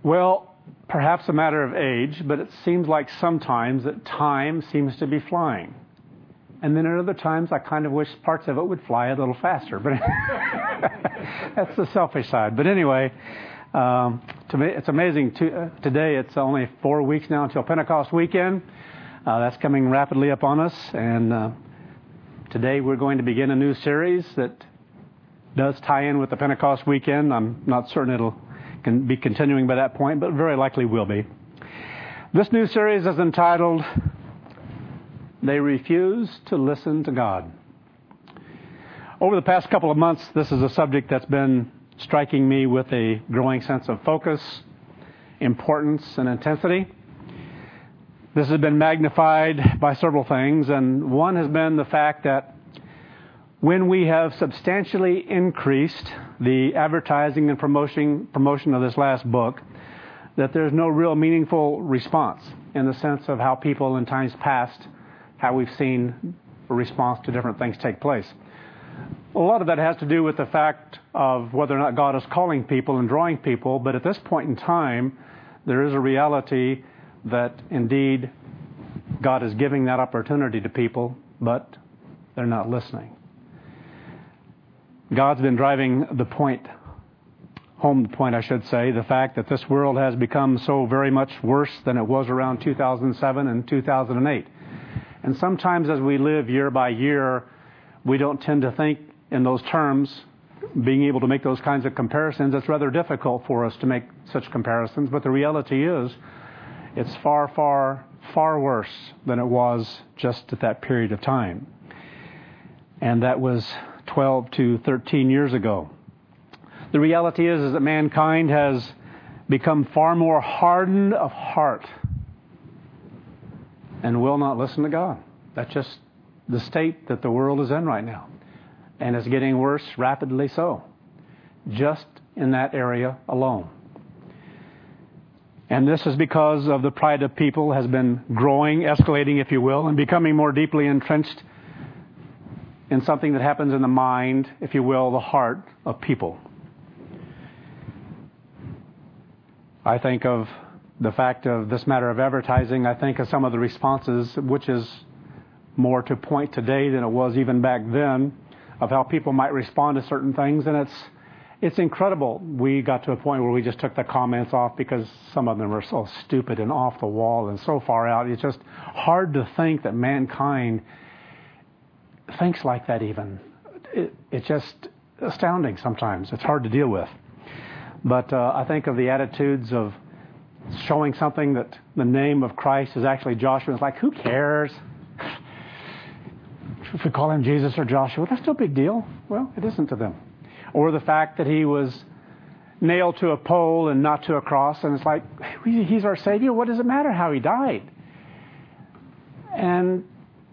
Well, perhaps a matter of age, but it seems like sometimes that time seems to be flying. And then at other times, I kind of wish parts of it would fly a little faster. But that's the selfish side. But anyway, to me, it's amazing. Today, it's only 4 weeks now until Pentecost weekend. That's coming rapidly up on us. And today, we're going to begin a new series that does tie in with the Pentecost weekend. I'm not certain can be continuing by that point, but very likely will be. This new series is entitled, They Refuse to Listen to God. Over the past couple of months, this is a subject that's been striking me with a growing sense of focus, importance, and intensity. This has been magnified by several things, and one has been the fact that when we have substantially increased the advertising and promotion of this last book, that there's no real meaningful response in the sense of how people in times past, how we've seen a response to different things take place. A lot of that has to do with the fact of whether or not God is calling people and drawing people, but at this point in time, there is a reality that indeed God is giving that opportunity to people, but they're not listening. God's been driving home the point, the fact that this world has become so very much worse than it was around 2007 and 2008. And sometimes as we live year by year, we don't tend to think in those terms, being able to make those kinds of comparisons. It's rather difficult for us to make such comparisons, but the reality is it's far, far, far worse than it was just at that period of time. And that was 12 to 13 years ago. The reality is that mankind has become far more hardened of heart and will not listen to God. That's just the state that the world is in right now. And it's getting worse rapidly so, just in that area alone. And this is because of the pride of people has been growing, escalating, if you will, and becoming more deeply entrenched in something that happens in the mind, if you will, the heart of people. I think of the fact of this matter of advertising. I think of some of the responses, which is more to point today than it was even back then, of how people might respond to certain things. And it's incredible. We got to a point where we just took the comments off because some of them were so stupid and off the wall and so far out. It's just hard to think that mankind thinks like that even. It's just astounding sometimes. It's hard to deal with. But I think of the attitudes of showing something that the name of Christ is actually Joshua. It's like, who cares? If we call him Jesus or Joshua, that's no big deal. Well, it isn't to them. Or the fact that he was nailed to a pole and not to a cross. And it's like, he's our Savior. What does it matter how he died? And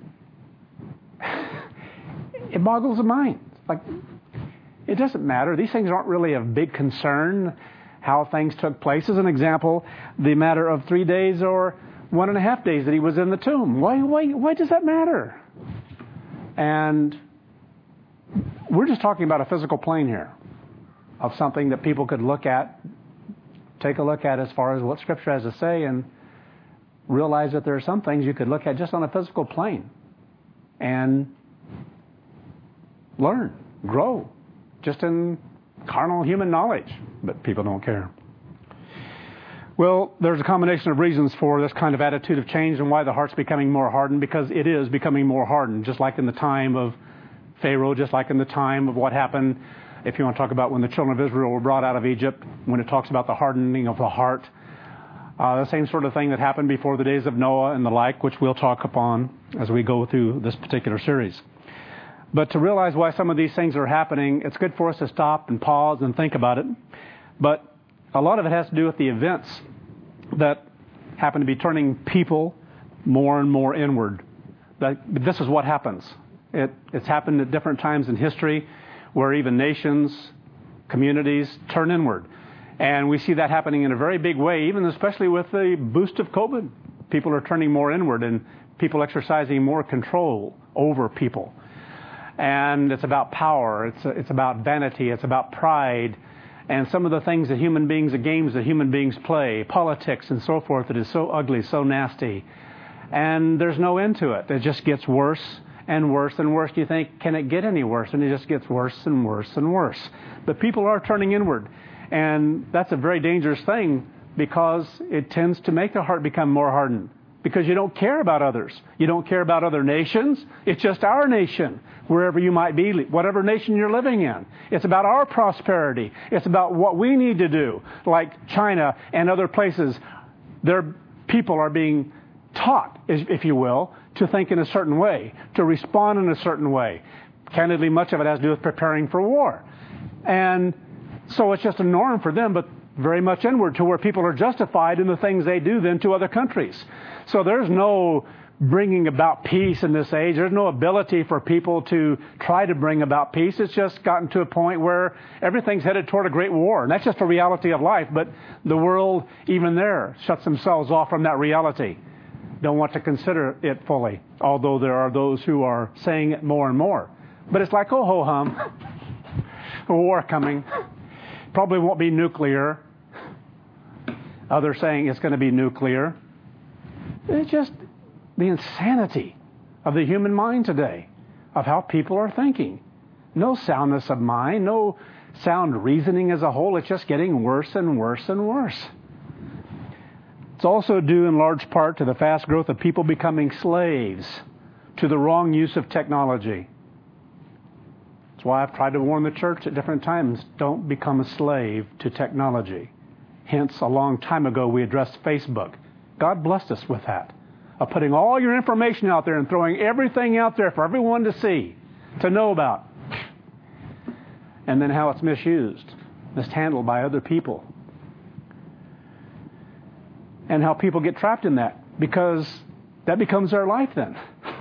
it boggles the mind. Like, it doesn't matter. These things aren't really of big concern, how things took place. As an example, the matter of 3 days or 1.5 days that he was in the tomb. Why does that matter? And we're just talking about a physical plane here of something that people could take a look at as far as what Scripture has to say, and realize that there are some things you could look at just on a physical plane and learn, grow, just in carnal human knowledge. But people don't care. Well, there's a combination of reasons for this kind of attitude of change and why the heart's becoming more hardened, because it is becoming more hardened, just like in the time of Pharaoh, just like in the time of what happened, if you want to talk about when the children of Israel were brought out of Egypt, when it talks about the hardening of the heart. The same sort of thing that happened before the days of Noah and the like, which we'll talk upon as we go through this particular series. But to realize why some of these things are happening, it's good for us to stop and pause and think about it. But a lot of it has to do with the events that happen to be turning people more and more inward. This is what happens. It's happened at different times in history where even nations, communities turn inward. And we see that happening in a very big way, even especially with the boost of COVID. People are turning more inward and people exercising more control over people. And it's about power. It's about vanity. It's about pride. and some of the things that human beings, the games that human beings play, politics and so forth, that is so ugly, so nasty. And there's no end to it. It just gets worse and worse and worse. You think, can it get any worse? And it just gets worse and worse and worse. But people are turning inward. And that's a very dangerous thing, because it tends to make the heart become more hardened. Because you don't care about others. You don't care about other nations. It's just our nation, wherever you might be, whatever nation you're living in. It's about our prosperity. It's about what we need to do. Like China and other places, their people are being taught, if you will, to think in a certain way, to respond in a certain way. Candidly, much of it has to do with preparing for war. And so it's just a norm for them, but very much inward, to where people are justified in the things they do then to other countries. So there's no bringing about peace in this age. There's no ability for people to try to bring about peace. It's just gotten to a point where everything's headed toward a great war. And that's just a reality of life. But the world, even there, shuts themselves off from that reality. Don't want to consider it fully, although there are those who are saying it more and more. But it's like, oh, ho-hum, a war coming. Probably won't be nuclear. Others saying it's going to be nuclear. It's just the insanity of the human mind today, of how people are thinking. No soundness of mind, no sound reasoning as a whole. It's just getting worse and worse and worse. It's also due in large part to the fast growth of people becoming slaves to the wrong use of technology. That's why I've tried to warn the church at different times, don't become a slave to technology. Hence, a long time ago, we addressed Facebook. God blessed us with that, of putting all your information out there and throwing everything out there for everyone to see, to know about. And then how it's misused, mishandled by other people. And how people get trapped in that, because that becomes their life then.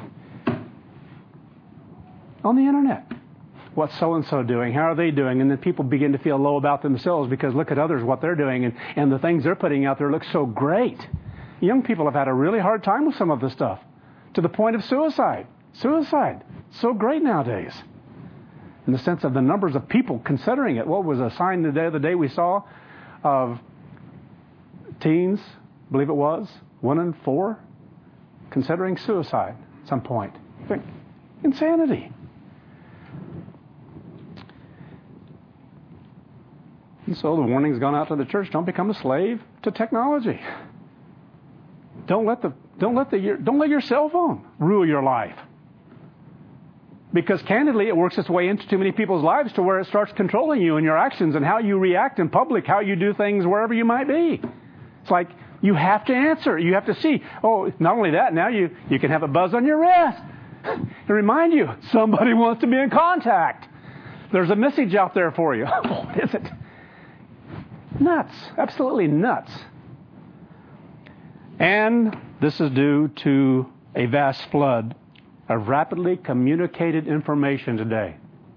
On the internet. What's so-and-so doing? How are they doing? And then people begin to feel low about themselves because look at others, what they're doing, and the things they're putting out there look so great. Young people have had a really hard time with some of this stuff, to the point of suicide. Suicide. So great nowadays. In the sense of the numbers of people considering it. What was a sign the other day we saw of teens, I believe it was, 1 in 4, considering suicide at some point. Insanity. And so the warning's gone out to the church: don't become a slave to technology. Don't let your cell phone rule your life. Because candidly, it works its way into too many people's lives to where it starts controlling you and your actions and how you react in public, how you do things wherever you might be. It's like you have to answer. You have to see. Oh, not only that, now you can have a buzz on your wrist to remind you somebody wants to be in contact. There's a message out there for you. What is it? Nuts. Absolutely nuts. And this is due to a vast flood of rapidly communicated information today.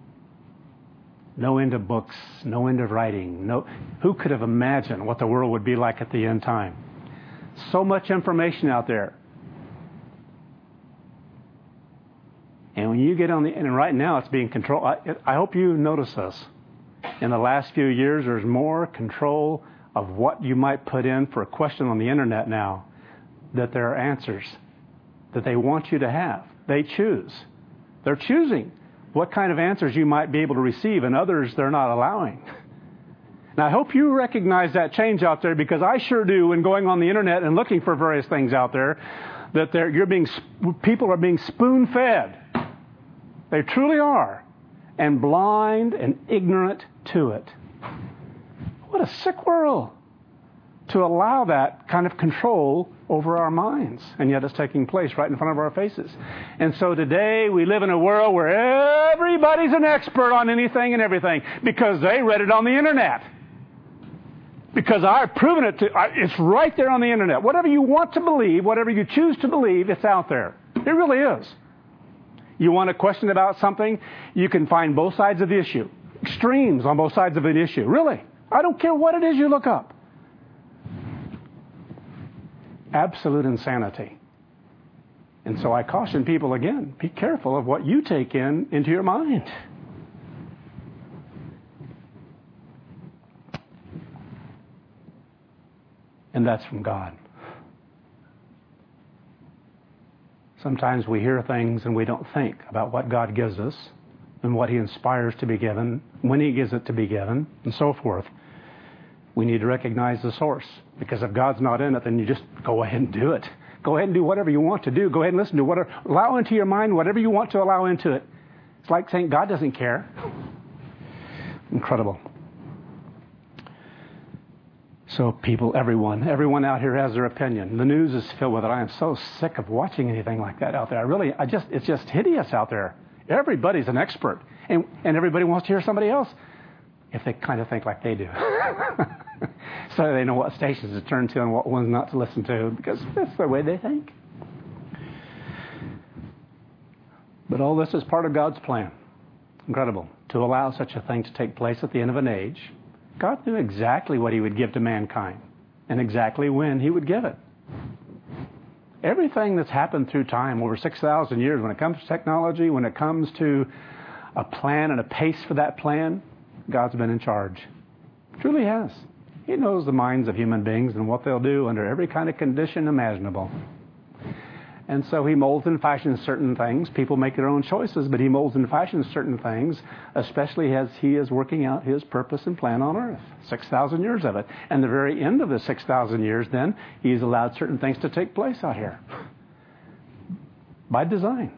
No end of books, no end of writing. Who could have imagined what the world would be like at the end time? So much information out there. And when you get on and right now it's being controlled. I hope you notice this. In the last few years, there's more control of what you might put in for a question on the internet now, that there are answers that they want you to have. They choose. They're choosing what kind of answers you might be able to receive, and others they're not allowing. Now, I hope you recognize that change out there, because I sure do when going on the internet and looking for various things out there, that people are being spoon-fed. They truly are. And blind and ignorant to it. What a sick world to allow that kind of control over our minds. And yet it's taking place right in front of our faces. And so today we live in a world where everybody's an expert on anything and everything because they read it on the internet. Because I've proven it it's right there on the internet. Whatever you want to believe, whatever you choose to believe, it's out there. It really is. You want a question about something, you can find both sides of the issue. Extremes on both sides of an issue. Really. I don't care what it is you look up. Absolute insanity. And so I caution people again, be careful of what you take into your mind. And that's from God. Sometimes we hear things and we don't think about what God gives us and what He inspires to be given, when He gives it to be given, and so forth. We need to recognize the source. Because if God's not in it, then you just go ahead and do it. Go ahead and do whatever you want to do. Go ahead and listen to whatever. Allow into your mind whatever you want to allow into it. It's like saying God doesn't care. Incredible. So people, everyone out here has their opinion. The news is filled with it. I am so sick of watching anything like that out there. It's just hideous out there. Everybody's an expert. And everybody wants to hear somebody else if they kind of think like they do. So they know what stations to turn to and what ones not to listen to, because that's the way they think. But all this is part of God's plan. Incredible. To allow such a thing to take place at the end of an age. God knew exactly what He would give to mankind and exactly when He would give it. Everything that's happened through time over 6,000 years, when it comes to technology, when it comes to a plan and a pace for that plan, God's been in charge. Truly has. He knows the minds of human beings and what they'll do under every kind of condition imaginable. And so He molds and fashions certain things. People make their own choices, but He molds and fashions certain things, especially as He is working out His purpose and plan on earth. 6,000 years of it. And the very end of the 6,000 years, then, He's allowed certain things to take place out here. By design.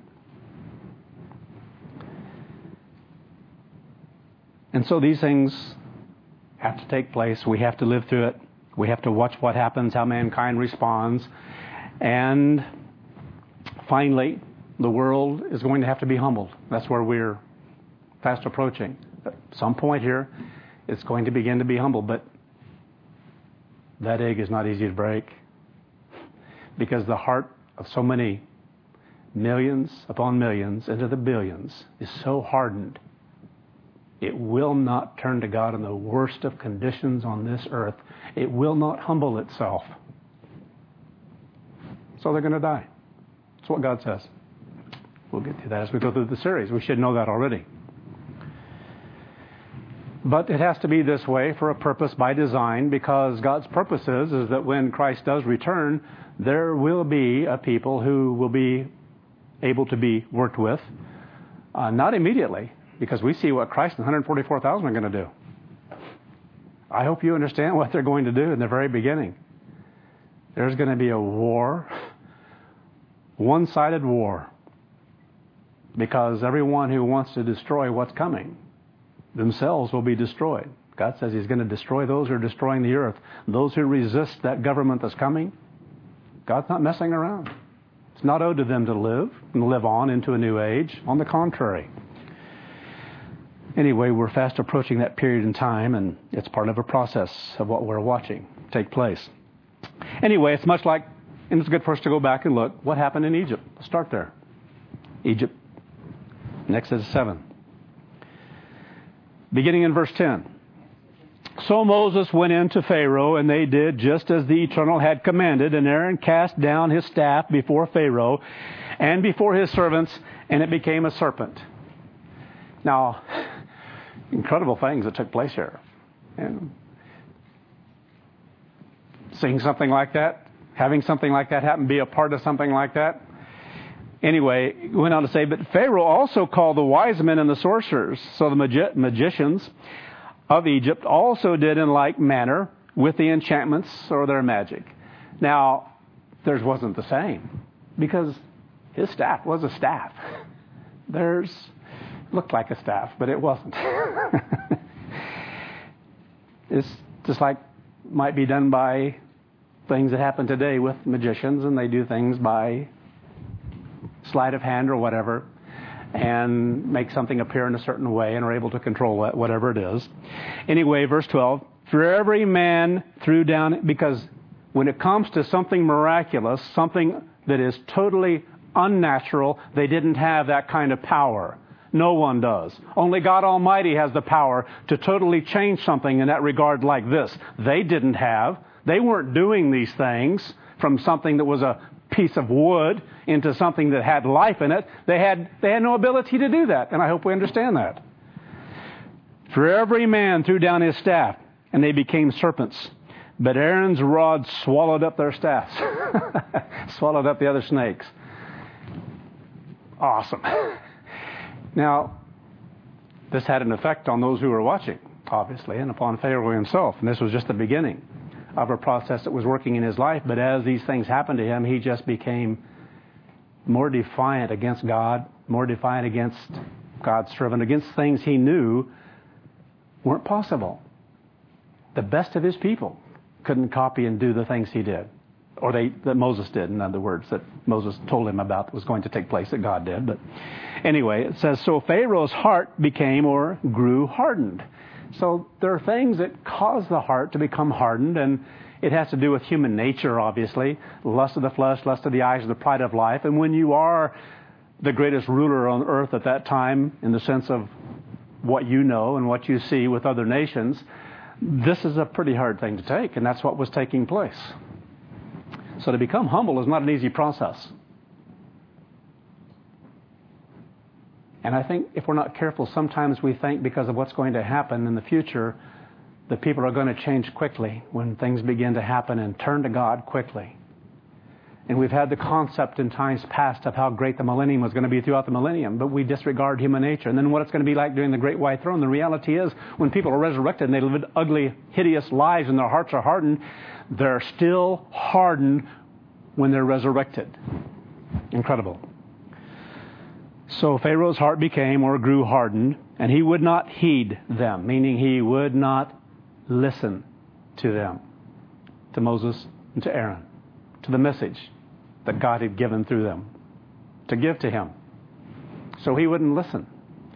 And so these things have to take place. We have to live through it. We have to watch what happens, how mankind responds. And finally, the world is going to have to be humbled. That's where we're fast approaching. At some point here, it's going to begin to be humbled. But that egg is not easy to break. Because the heart of so many millions upon millions into the billions is so hardened. It will not turn to God in the worst of conditions on this earth. It will not humble itself. So they're going to die. That's what God says. We'll get to that as we go through the series. We should know that already. But it has to be this way for a purpose by design, because God's purpose is that when Christ does return, there will be a people who will be able to be worked with. Not immediately, because we see what Christ and 144,000 are going to do. I hope you understand what they're going to do in the very beginning. There's going to be a war, one-sided war, because everyone who wants to destroy what's coming themselves will be destroyed. God says He's going to destroy those who are destroying the earth. Those who resist that government that's coming, God's not messing around. It's not owed to them to live and live on into a new age. On the contrary. Anyway, we're fast approaching that period in time, and it's part of a process of what we're watching take place. Anyway, it's much like, and it's good for us to go back and look, what happened in Egypt. Let's start there. Egypt, in Exodus 7. Beginning in verse 10. So Moses went in to Pharaoh, and they did just as the Eternal had commanded, and Aaron cast down his staff before Pharaoh and before his servants, and it became a serpent. Now, incredible things that took place here. And seeing something like that, having something like that happen, be a part of something like that. Anyway, he went on to say, but Pharaoh also called the wise men and the sorcerers. So the magicians of Egypt also did in like manner with the enchantments or their magic. Now, theirs wasn't the same, because his staff was a staff. Theirs looked like a staff, but it wasn't. It's just like might be done by things that happen today with magicians, and they do things by sleight of hand or whatever, and make something appear in a certain way and are able to control it, whatever it is. Anyway, verse 12, for every man threw down, because when it comes to something miraculous, something that is totally unnatural, they didn't have that kind of power. No one does. Only God Almighty has the power to totally change something in that regard like this. They didn't have. They weren't doing these things from something that was a piece of wood into something that had life in it. They had no ability to do that, and I hope we understand that. For every man threw down his staff, and they became serpents. But Aaron's rod swallowed up their staffs. Swallowed up the other snakes. Awesome. Now, this had an effect on those who were watching, obviously, and upon Pharaoh himself. And this was just the beginning of a process that was working in his life. But as these things happened to him, he just became more defiant against God, more defiant against God's servant, against things he knew weren't possible. The best of his people couldn't copy and do the things he did, or that Moses did, in other words, that Moses told him about that was going to take place, that God did. But anyway, it says, so Pharaoh's heart became or grew hardened. So there are things that cause the heart to become hardened, and it has to do with human nature, obviously. Lust of the flesh, lust of the eyes, the pride of life. And when you are the greatest ruler on earth at that time, in the sense of what you know and what you see with other nations, this is a pretty hard thing to take, and that's what was taking place. So to become humble is not an easy process. And I think if we're not careful, sometimes we think because of what's going to happen in the future, that people are going to change quickly when things begin to happen and turn to God quickly. And we've had the concept in times past of how great the millennium was going to be throughout the millennium, but we disregard human nature. And then what it's going to be like during the great white throne. The reality is, when people are resurrected and they live ugly, hideous lives and their hearts are hardened, they're still hardened when they're resurrected. Incredible. So Pharaoh's heart became or grew hardened, and he would not heed them, meaning he would not listen to them, to Moses and to Aaron, to the message that God had given through them to give to him. So he wouldn't listen.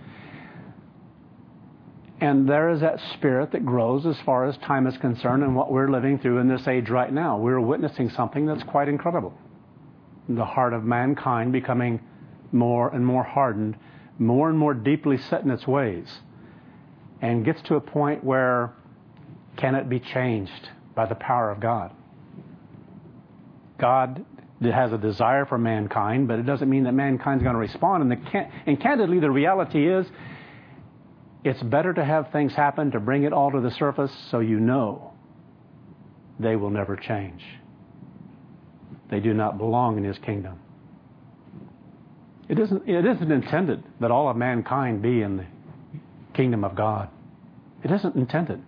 And there is that spirit that grows as far as time is concerned and what we're living through in this age right now. We're witnessing something that's quite incredible. The heart of mankind becoming more and more hardened, more and more deeply set in its ways, and gets to a point where can it be changed by the power of God? God has a desire for mankind, but it doesn't mean that mankind's going to respond. And candidly, the reality is, it's better to have things happen to bring it all to the surface so you know they will never change. They do not belong in His kingdom. It isn't intended that all of mankind be in the kingdom of God. It isn't intended.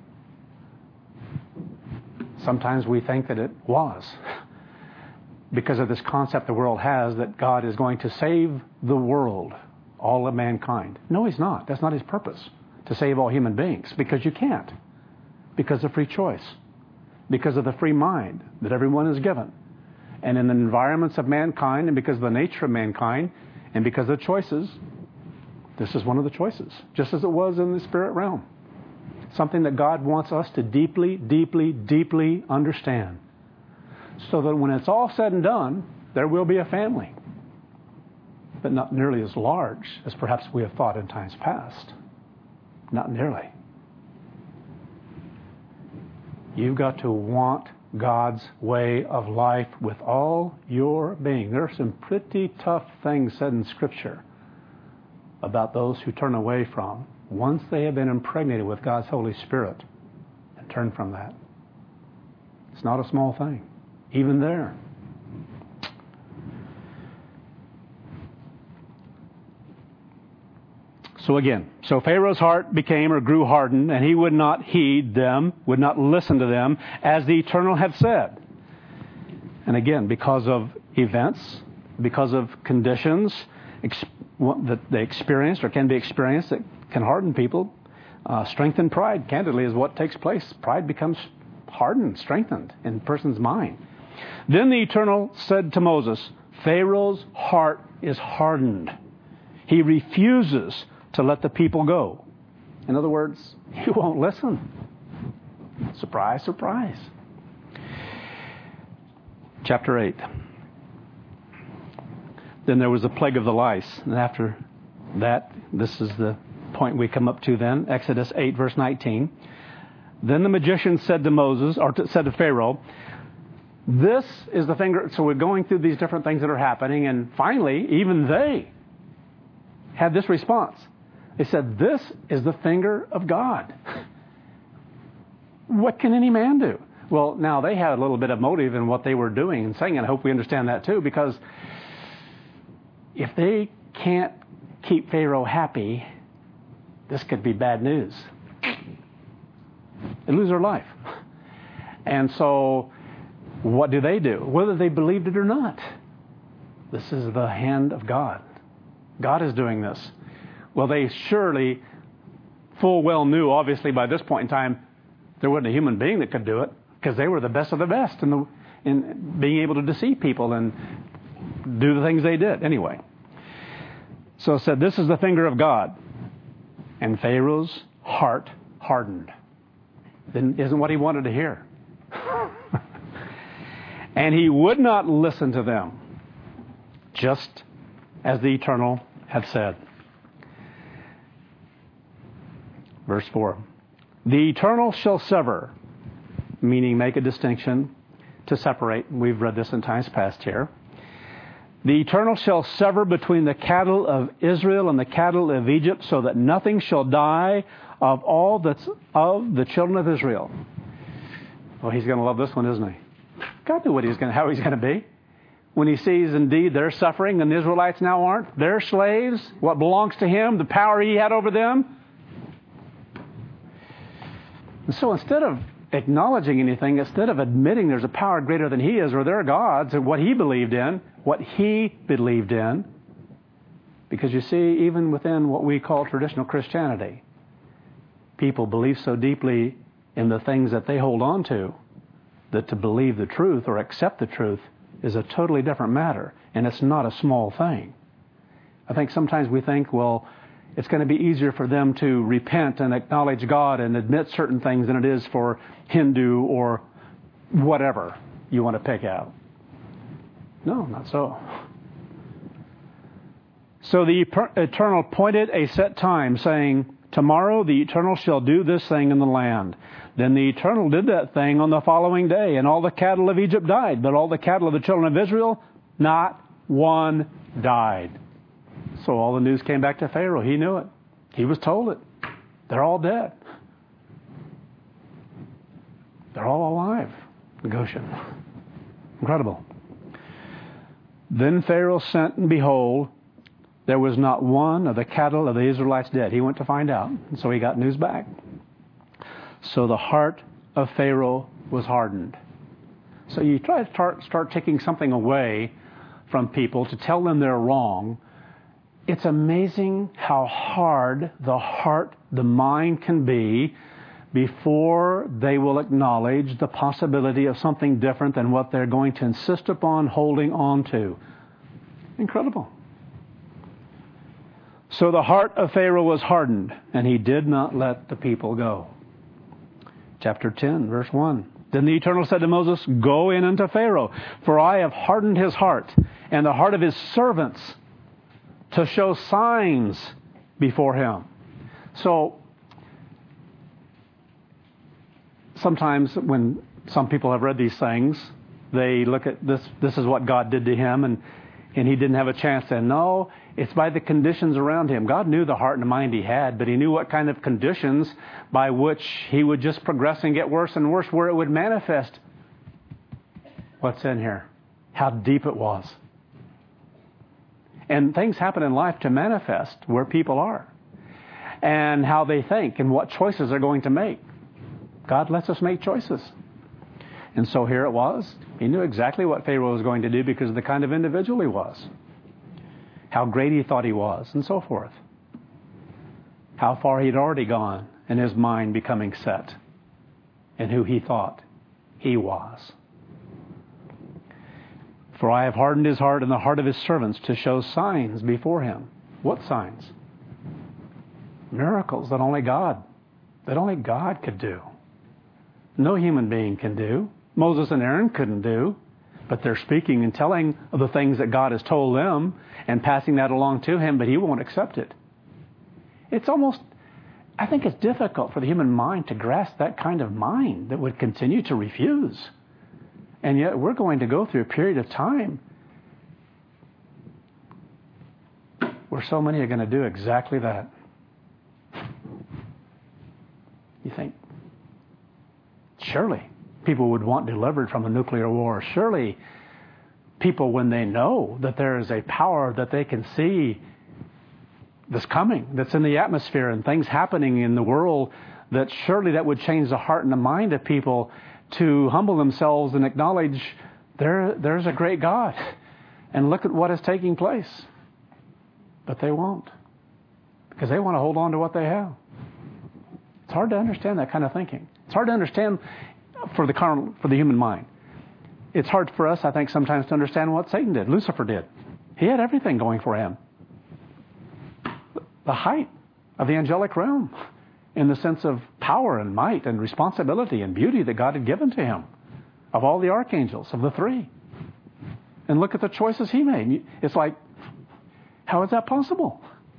Sometimes we think that it was, because of this concept the world has that God is going to save the world, all of mankind. No, He's not. That's not His purpose, to save all human beings, because you can't. Because of free choice. Because of the free mind that everyone is given. And in the environments of mankind, and because of the nature of mankind, and because of the choices, this is one of the choices, just as it was in the spirit realm. Something that God wants us to deeply, deeply, deeply understand. So that when it's all said and done, there will be a family. But not nearly as large as perhaps we have thought in times past. Not nearly. You've got to want God's way of life with all your being. There are some pretty tough things said in Scripture about those who turn away from, once they have been impregnated with God's Holy Spirit, and turn from that. It's not a small thing, even there. So Pharaoh's heart became or grew hardened, and he would not heed them, would not listen to them, as the Eternal had said. And again, because of events, because of conditions that they experienced or can be experienced that can harden people, strength and pride, candidly, is what takes place. Pride becomes hardened, strengthened in a person's mind. Then the Eternal said to Moses, Pharaoh's heart is hardened. He refuses to let the people go. In other words, he won't listen. Surprise, surprise. Chapter 8. Then there was the plague of the lice. And after that, this is the point we come up to then. Exodus 8, verse 19. Then the magician said to Moses, or said to Pharaoh, this is the finger. So we're going through these different things that are happening. And finally, even they had this response. They said, this is the finger of God. What can any man do? Well, now they had a little bit of motive in what they were doing and saying, and I hope we understand that too, because if they can't keep Pharaoh happy, this could be bad news. They lose their life. And so what do? Whether they believed it or not, this is the hand of God. God is doing this. Well, they surely full well knew, obviously, by this point in time, there wasn't a human being that could do it, because they were the best of the best in being able to deceive people and do the things they did. Anyway, so it said, this is the finger of God. And Pharaoh's heart hardened. Then isn't what he wanted to hear. And he would not listen to them, just as the Eternal had said. Verse 4. The Eternal shall sever, meaning make a distinction, to separate. We've read this in times past here. The Eternal shall sever between the cattle of Israel and the cattle of Egypt, so that nothing shall die of all that's of the children of Israel. Well, he's going to love this one, isn't he? God knew how he's going to be. When he sees indeed they're suffering and the Israelites now aren't, they're slaves, what belongs to him, the power he had over them. And so instead of acknowledging anything, instead of admitting there's a power greater than he is, or their gods, and what he believed in, because you see, even within what we call traditional Christianity, people believe so deeply in the things that they hold on to, that to believe the truth or accept the truth is a totally different matter, and it's not a small thing. I think sometimes we think, well, it's going to be easier for them to repent and acknowledge God and admit certain things than it is for Hindu or whatever you want to pick out. No, not so. So the Eternal appointed a set time, saying, tomorrow the Eternal shall do this thing in the land. Then the Eternal did that thing on the following day, and all the cattle of Egypt died, but all the cattle of the children of Israel, not one died. So all the news came back to Pharaoh. He knew it. He was told it. They're all dead. They're all alive in Goshen. Incredible. Then Pharaoh sent, and behold, there was not one of the cattle of the Israelites dead. He went to find out, and so he got news back. So the heart of Pharaoh was hardened. So you try to start taking something away from people to tell them they're wrong. It's amazing how hard the mind can be before they will acknowledge the possibility of something different than what they're going to insist upon holding on to. Incredible. So the heart of Pharaoh was hardened, and he did not let the people go. Chapter 10, verse 1. Then the Eternal said to Moses, go in unto Pharaoh, for I have hardened his heart, and the heart of his servants, to show signs before him. So, sometimes when some people have read these things, they look at this is what God did to him, and he didn't have a chance to. No, it's by the conditions around him. God knew the heart and mind he had, but he knew what kind of conditions by which he would just progress and get worse and worse, where it would manifest. What's in here? How deep it was. And things happen in life to manifest where people are and how they think and what choices they're going to make. God lets us make choices. And so here it was. He knew exactly what Pharaoh was going to do because of the kind of individual he was. How great he thought he was, and so forth. How far he'd already gone in his mind becoming set in who he thought he was. For I have hardened his heart and the heart of his servants to show signs before him. What signs? Miracles that only God could do. No human being can do. Moses and Aaron couldn't do. But they're speaking and telling of the things that God has told them and passing that along to him, but he won't accept it. I think it's difficult for the human mind to grasp that kind of mind that would continue to refuse. And yet we're going to go through a period of time where so many are going to do exactly that. You think, surely people would want delivered from a nuclear war. Surely people, when they know that there is a power that they can see that's coming, that's in the atmosphere and things happening in the world, that surely that would change the heart and the mind of people to humble themselves and acknowledge there's a great God. And look at what is taking place. But they won't. Because they want to hold on to what they have. It's hard to understand that kind of thinking. It's hard to understand for the human mind. It's hard for us, I think, sometimes to understand what Satan did, Lucifer did. He had everything going for him. The height of the angelic realm in the sense of power and might and responsibility and beauty that God had given to him. Of all the archangels, of the three. And look at the choices he made. It's like, how is that possible?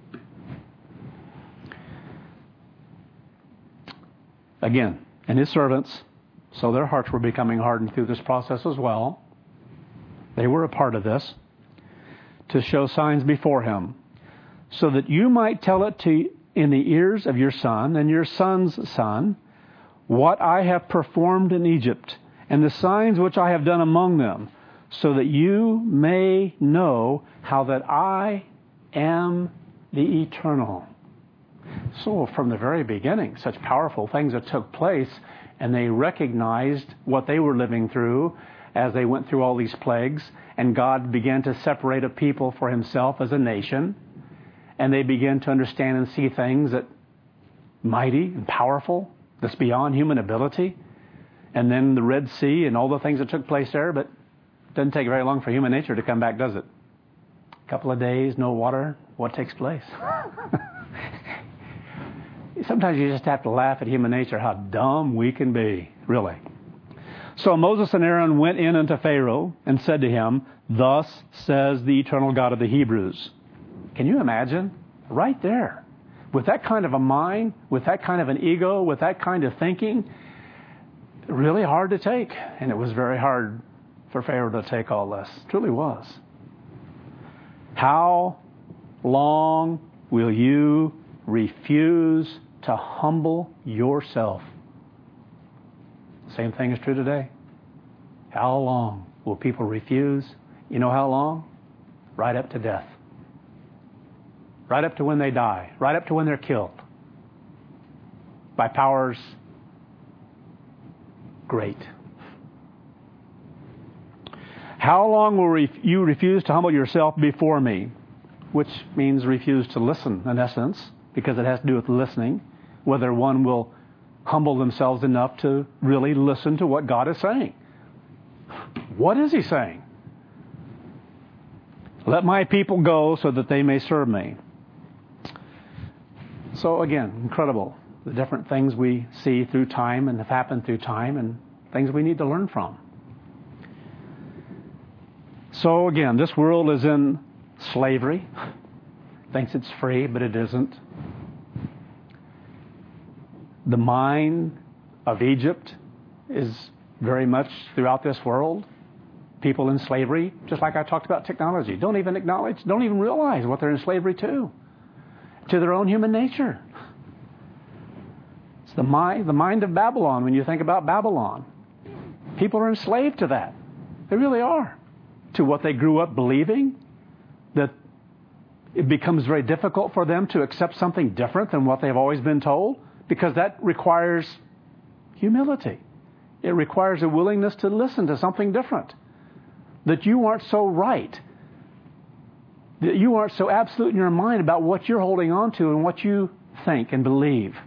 Again, and his servants, so their hearts were becoming hardened through this process as well. They were a part of this. To show signs before him, so that you might tell it in the ears of your son and your son's son, what I have performed in Egypt, and the signs which I have done among them, so that you may know how that I am the eternal. So from the very beginning, such powerful things that took place, and they recognized what they were living through as they went through all these plagues, and God began to separate a people for himself as a nation, and they began to understand and see things that mighty and powerful, that's beyond human ability. And then the Red Sea and all the things that took place there, but it doesn't take very long for human nature to come back, does it? A couple of days, no water, what takes place? Sometimes you just have to laugh at human nature, how dumb we can be, really. So Moses and Aaron went in unto Pharaoh and said to him, thus says the eternal God of the Hebrews. Can you imagine? Right there. With that kind of a mind, with that kind of an ego, with that kind of thinking, really hard to take. And it was very hard for Pharaoh to take all this. It truly was. How long will you refuse to humble yourself? Same thing is true today. How long will people refuse? You know how long? Right up to death. Right up to when they die. Right up to when they're killed. By powers great. How long will you refuse to humble yourself before me? Which means refuse to listen, in essence, because it has to do with listening. Whether one will humble themselves enough to really listen to what God is saying. What is he saying? Let my people go so that they may serve me. So again, incredible. The different things we see through time and have happened through time and things we need to learn from. So again, this world is in slavery. Thinks it's free, but it isn't. The mind of Egypt is very much throughout this world. People in slavery, just like I talked about technology, don't even acknowledge, don't even realize what they're in slavery to their own human nature. It's the mind of Babylon when you think about Babylon. People are enslaved to that. They really are. To what they grew up believing, that it becomes very difficult for them to accept something different than what they've always been told, because that requires humility. It requires a willingness to listen to something different. That you aren't so right. That you aren't so absolute in your mind about what you're holding on to and what you think and believe.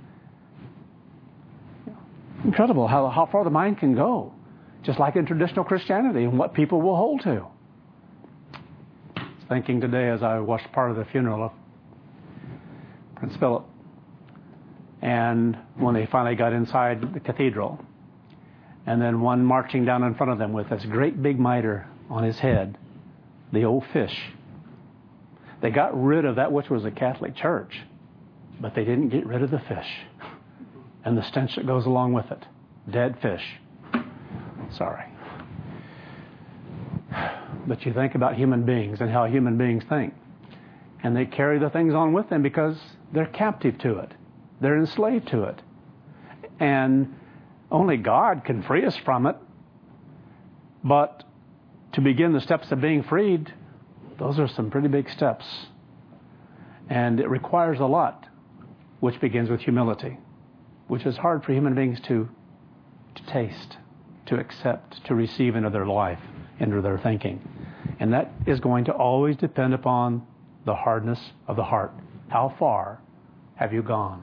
Incredible how far the mind can go. Just like in traditional Christianity and what people will hold to. I was thinking today as I watched part of the funeral of Prince Philip. And when they finally got inside the cathedral, and then one marching down in front of them with this great big mitre on his head, the old fish. They got rid of that which was a Catholic church, but they didn't get rid of the fish and the stench that goes along with it. Dead fish. Sorry. But you think about human beings and how human beings think. And they carry the things on with them because they're captive to it. They're enslaved to it. And Only God can free us from it. But to begin the steps of being freed, those are some pretty big steps. And it requires a lot, which begins with humility, which is hard for human beings to taste, to accept, to receive into their life, into their thinking. And that is going to always depend upon the hardness of the heart. How far have you gone?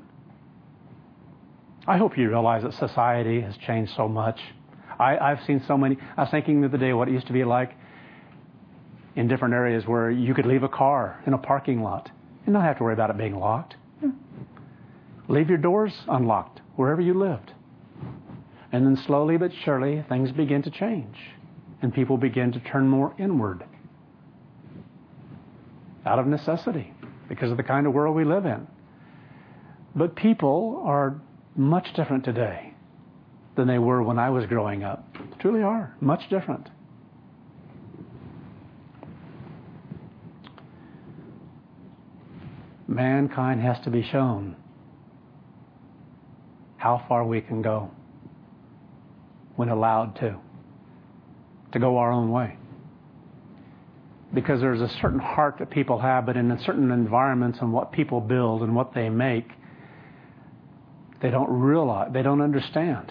I hope you realize that society has changed so much. I've seen so many. I was thinking the other day what it used to be like in different areas where you could leave a car in a parking lot and not have to worry about it being locked. Leave your doors unlocked wherever you lived. And then slowly but surely things begin to change and people begin to turn more inward out of necessity because of the kind of world we live in. But people are much different today than they were when I was growing up. They truly are. Much different. Mankind has to be shown how far we can go when allowed to go our own way. Because there's a certain heart that people have, but in certain environments and what people build and what they make, they don't realize, they don't understand.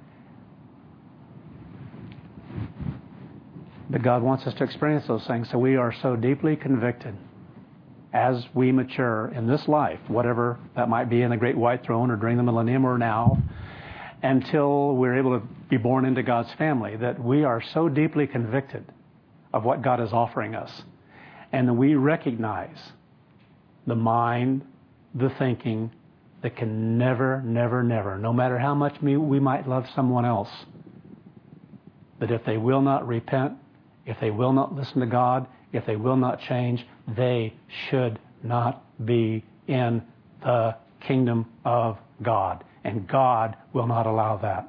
But God wants us to experience those things, so we are so deeply convicted as we mature in this life, whatever that might be in the great white throne or during the millennium or now, until we're able to be born into God's family, that we are so deeply convicted of what God is offering us. And we recognize the mind, the thinking, that can never, no matter how much we might love someone else, that if they will not repent, if they will not listen to God, if they will not change, they should not be in the kingdom of God. And God will not allow that.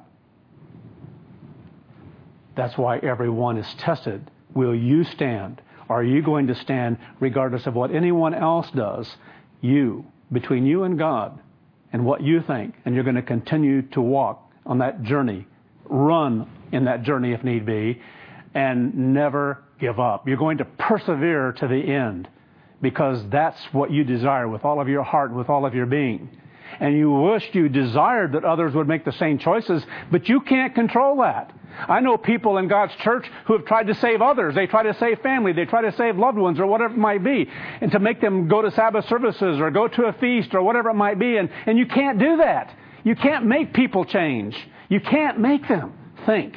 That's why everyone is tested. Will you stand? Are you going to stand regardless of what anyone else does? You, between you and God, and what you think, and you're going to continue to walk on that journey, run in that journey if need be, and never give up. You're going to persevere to the end because that's what you desire with all of your heart, with all of your being. And you wished, you desired that others would make the same choices, but you can't control that. I know people in God's church who have tried to save others. They try to save family. They try to save loved ones or whatever it might be. And to make them go to Sabbath services or go to a feast or whatever it might be. And you can't do that. You can't make people change. You can't make them think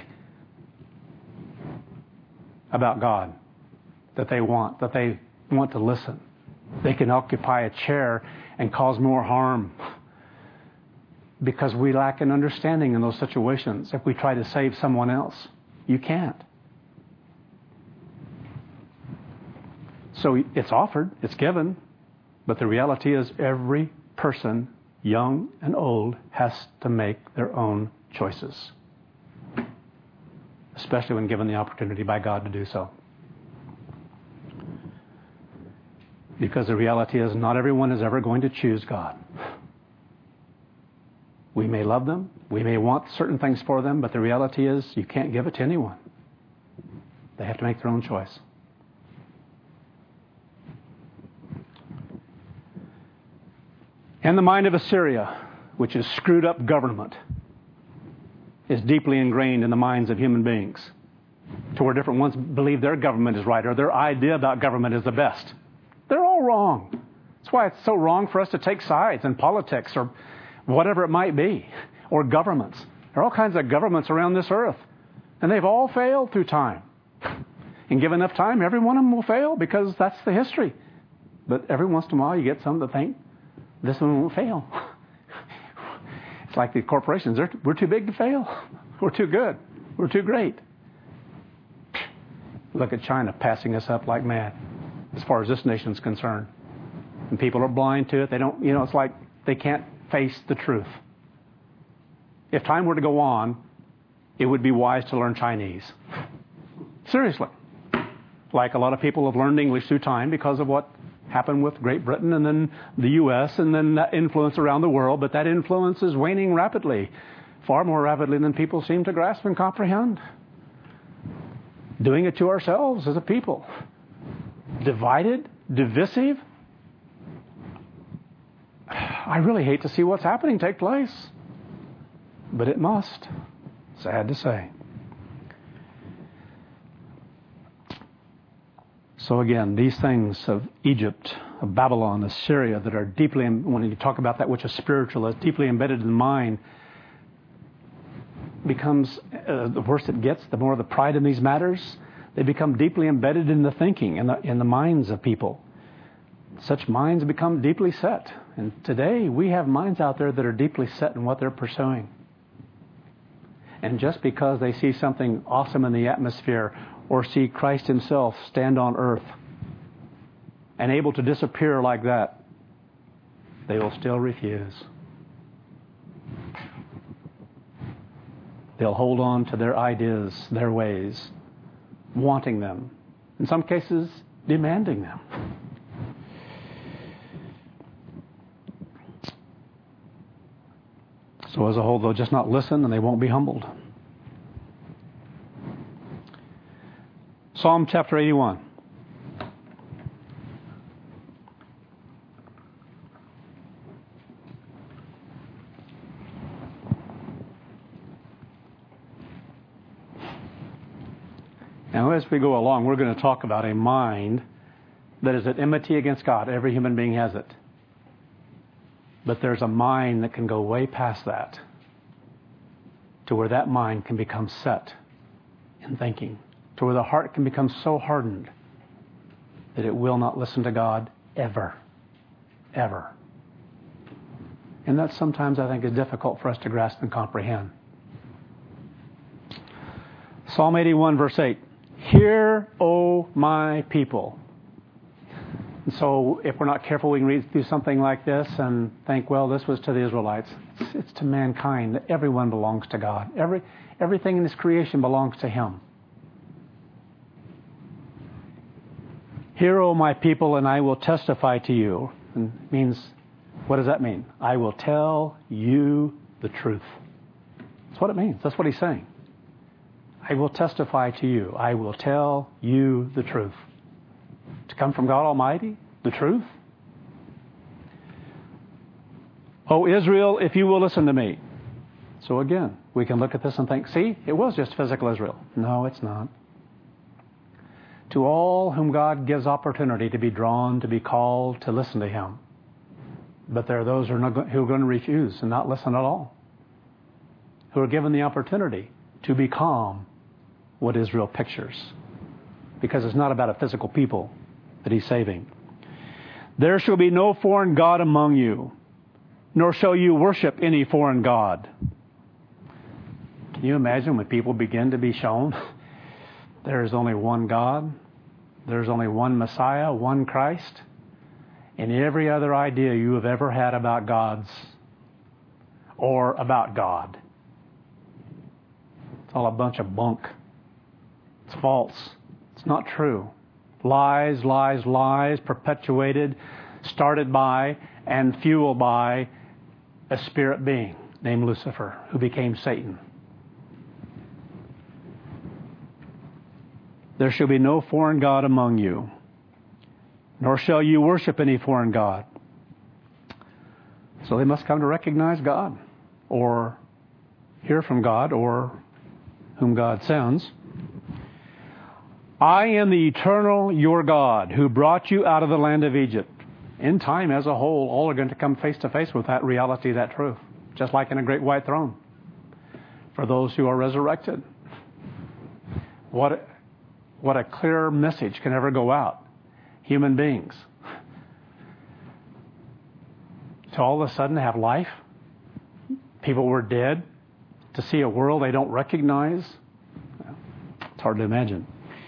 about God that they want to listen. They can occupy a chair and cause more harm because we lack an understanding in those situations. If we try to save someone else, you can't. So it's offered, it's given, but the reality is every person, young and old, has to make their own choices, especially when given the opportunity by God to do so. Because the reality is not everyone is ever going to choose God. We may love them, we may want certain things for them, but the reality is you can't give it to anyone. They have to make their own choice. And the mind of Assyria, which is screwed up government, is deeply ingrained in the minds of human beings, to where different ones believe their government is right or their idea about government is the best. They're all wrong. That's why it's so wrong for us to take sides in politics or whatever it might be, or governments. There are all kinds of governments around this earth, and they've all failed through time. And given enough time, every one of them will fail because that's the history. But every once in a while, you get some that think this one won't fail. It's like the corporations. We're too big to fail. We're too good. We're too great. Look at China passing us up like mad as far as this nation's concerned. And people are blind to it. They don't, it's like they can't face the truth. If time were to go on, it would be wise to learn Chinese. Seriously. Like a lot of people have learned English through time because of what happened with Great Britain and then the U.S. and then that influence around the world. But that influence is waning rapidly far more rapidly than people seem to grasp and comprehend. Doing it to ourselves as a people. Divided, divisive. I really hate to see what's happening take place. But it must. Sad to say. So again, these things of Egypt, of Babylon, Assyria, that are deeply, when you talk about that which is spiritual, that's deeply embedded in the mind, becomes, the worse it gets, the more the pride in these matters, they become deeply embedded in the thinking, in the minds of people. Such minds become deeply set. And today, we have minds out there that are deeply set in what they're pursuing. And just because they see something awesome in the atmosphere, or see Christ Himself stand on earth and able to disappear like that, they will still refuse. They'll hold on to their ideas, their ways, wanting them. In some cases, demanding them. So as a whole, they'll just not listen and they won't be humbled. Psalm chapter 81. Now, as we go along, we're going to talk about a mind that is at enmity against God. Every human being has it. But there's a mind that can go way past that, to where that mind can become set in thinking, to where the heart can become so hardened that it will not listen to God ever. Ever. And that sometimes I think is difficult for us to grasp and comprehend. Psalm 81 verse 8. Hear, O my people. And so if we're not careful, we can read through something like this and think, well, this was to the Israelites. It's to mankind. Everyone belongs to God. Everything in His creation belongs to Him. Hear, O my people, and I will testify to you. And it means, what does that mean? I will tell you the truth. That's what it means. That's what He's saying. I will testify to you. I will tell you the truth. To come from God Almighty, the truth. O Israel, if you will listen to me. So again, we can look at this and think, see, it was just physical Israel. No, it's not. To all whom God gives opportunity to be drawn, to be called, to listen to Him. But there are those who are going to refuse and not listen at all. Who are given the opportunity to become what Israel pictures. Because it's not about a physical people that He's saving. There shall be no foreign god among you, nor shall you worship any foreign god. Can you imagine when people begin to be shown there is only one God, there's only one Messiah, one Christ, and every other idea you have ever had about gods or about God, it's all a bunch of bunk. It's false. It's not true. Lies, lies, lies, perpetuated, started by, and fueled by a spirit being named Lucifer, who became Satan. There shall be no foreign god among you, nor shall you worship any foreign god. So they must come to recognize God, or hear from God, or whom God sends. I am the eternal your God, who brought you out of the land of Egypt. In time, as a whole, all are going to come face to face with that reality, that truth. Just like in a great white throne. For those who are resurrected. What a clear message can ever go out. Human beings. To all of a sudden have life. People were dead. To see a world they don't recognize. It's hard to imagine.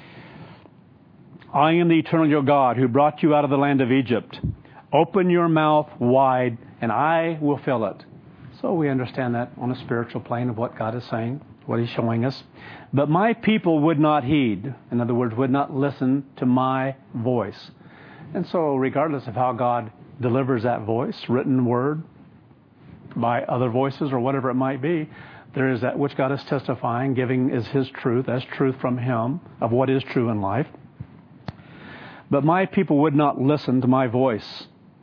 I am the eternal your God who brought you out of the land of Egypt. Open your mouth wide and I will fill it. So we understand that on a spiritual plane of what God is saying, what He's showing us. But my people would not heed. In other words, would not listen to my voice. And so regardless of how God delivers that voice, written word, by other voices or whatever it might be, There is that which God is testifying, giving is His truth, as truth from Him, of what is true in life. But my people would not listen to my voice.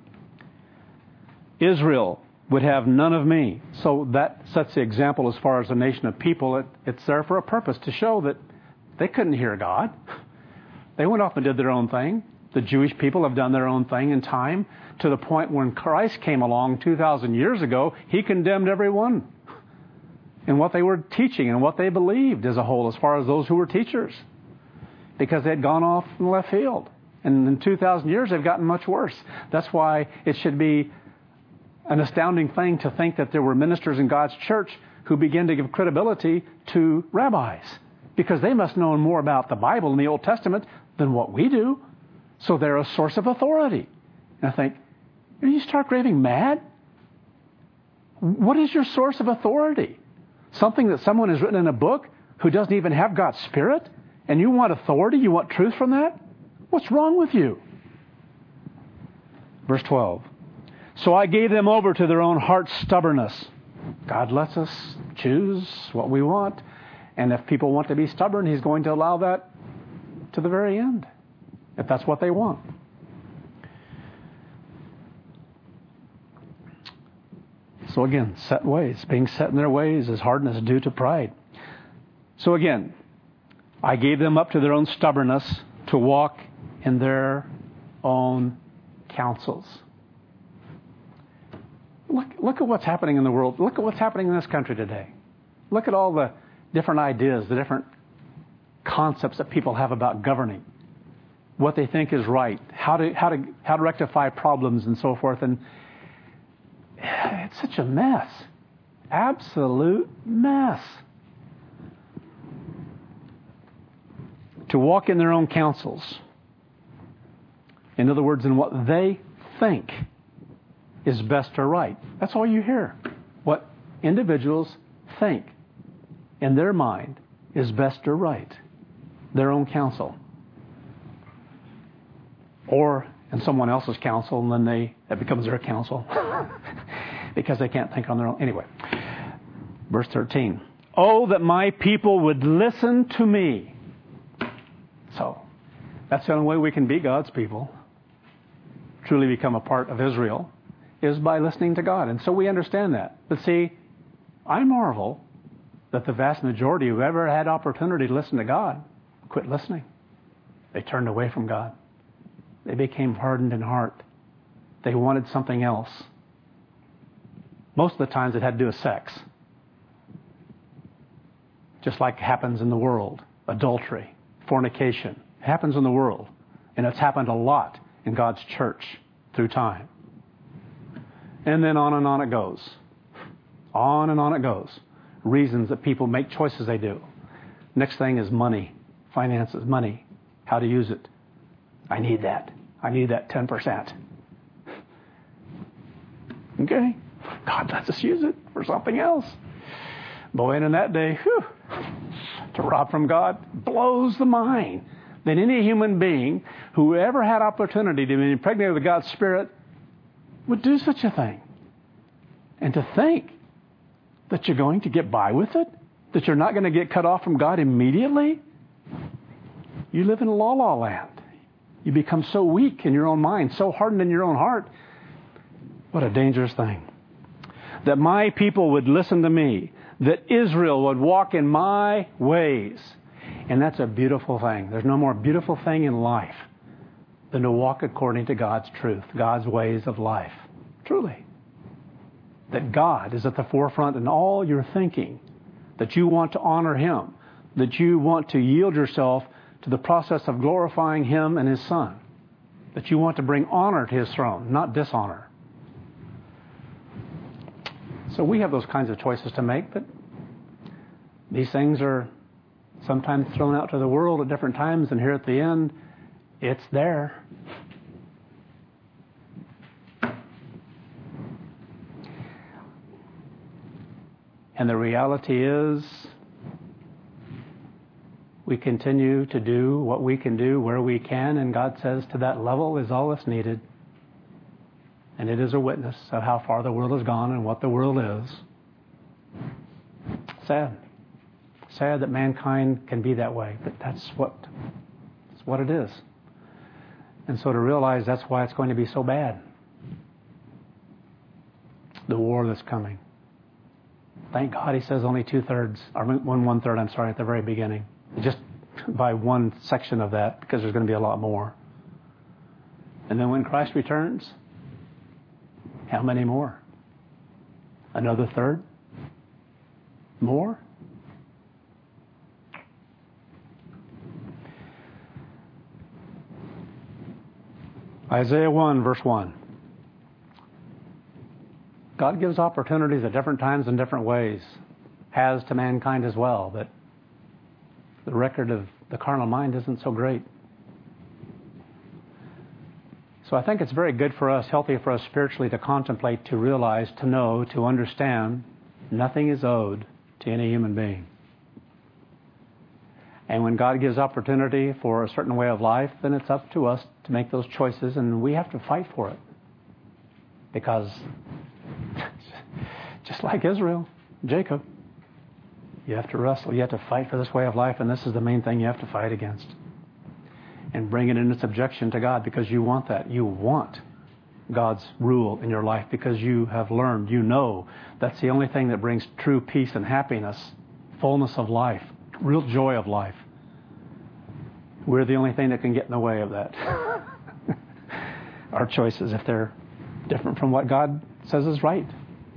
Israel would have none of me. So that sets the example as far as a nation of people. It's there for a purpose, to show that they couldn't hear God. They went off and did their own thing. The Jewish people have done their own thing in time, to the point when Christ came along 2,000 years ago, He condemned everyone in what they were teaching and what they believed as a whole, as far as those who were teachers, because they had gone off in left field. And in 2,000 years, they've gotten much worse. That's why it should be an astounding thing to think that there were ministers in God's church who began to give credibility to rabbis, because they must know more about the Bible and the Old Testament than what we do. So they're a source of authority. And I think, are you stark raving mad? What is your source of authority? Something that someone has written in a book who doesn't even have God's Spirit? And you want authority? You want truth from that? What's wrong with you? Verse 12. So I gave them over to their own heart's stubbornness. God lets us choose what we want. And if people want to be stubborn, He's going to allow that to the very end, if that's what they want. So again, set ways. Being set in their ways is hardness due to pride. So again, I gave them up to their own stubbornness, to walk in their own counsels. Look at what's happening in the world. Look at what's happening in this country today. Look at all the different ideas, the different concepts that people have about governing, what they think is right, how to rectify problems and so forth. And it's such a mess. Absolute mess. To walk in their own counsels. In other words, in what they think is best or right. That's all you hear. What individuals think in their mind is best or right. Their own counsel. Or in someone else's counsel, and then it becomes their counsel. Because they can't think on their own. Anyway, verse 13. Oh, that my people would listen to me. So, that's the only way we can be God's people, truly become a part of Israel, is by listening to God. And so we understand that. But see, I marvel that the vast majority who ever had opportunity to listen to God quit listening. They turned away from God. They became hardened in heart. They wanted something else. Most of the times it had to do with sex. Just like happens in the world. Adultery, fornication. It happens in the world. And it's happened a lot in God's church through time. And then on it goes. On and on it goes. Reasons that people make choices they do. Next thing is money. Finances, money. How to use it. I need that. I need that 10%. Okay. God lets us use it for something else. Boy, and in that day, to rob from God blows the mind. That any human being who ever had opportunity to be impregnated with God's Spirit would do such a thing. And to think that you're going to get by with it, that you're not going to get cut off from God immediately, you live in la-la land. You become so weak in your own mind, so hardened in your own heart. What a dangerous thing. That my people would listen to me, that Israel would walk in my ways. And that's a beautiful thing. There's no more beautiful thing in life than to walk according to God's truth, God's ways of life. Truly. That God is at the forefront in all your thinking, that you want to honor Him, that you want to yield yourself to the process of glorifying Him and His Son, that you want to bring honor to His throne, not dishonor. So we have those kinds of choices to make, but these things are sometimes thrown out to the world at different times, and here at the end, it's there. And the reality is, we continue to do what we can do where we can, and God says to that level is all that's needed. And it is a witness of how far the world has gone and what the world is. Sad. Sad that mankind can be that way, but that's what it is. And so to realize that's why it's going to be so bad. The war that's coming. Thank God he says only 2/3, or 1/3, I'm sorry, at the very beginning. Just by one section of that, because there's going to be a lot more. And then when Christ returns, how many more? Another third? More? Isaiah 1, verse 1. God gives opportunities at different times in different ways. Has to mankind as well, but the record of the carnal mind isn't so great. So I think it's very good for us, healthy for us spiritually to contemplate, to realize, to know, to understand nothing is owed to any human being. And when God gives opportunity for a certain way of life, then it's up to us to make those choices, and we have to fight for it. Because just like Israel, Jacob, you have to wrestle, you have to fight for this way of life, and this is the main thing you have to fight against. And bring it into subjection to God, because you want that. You want God's rule in your life because you have learned, you know, that's the only thing that brings true peace and happiness, fullness of life, real joy of life. We're the only thing that can get in the way of that. Our choices, if they're different from what God says is right.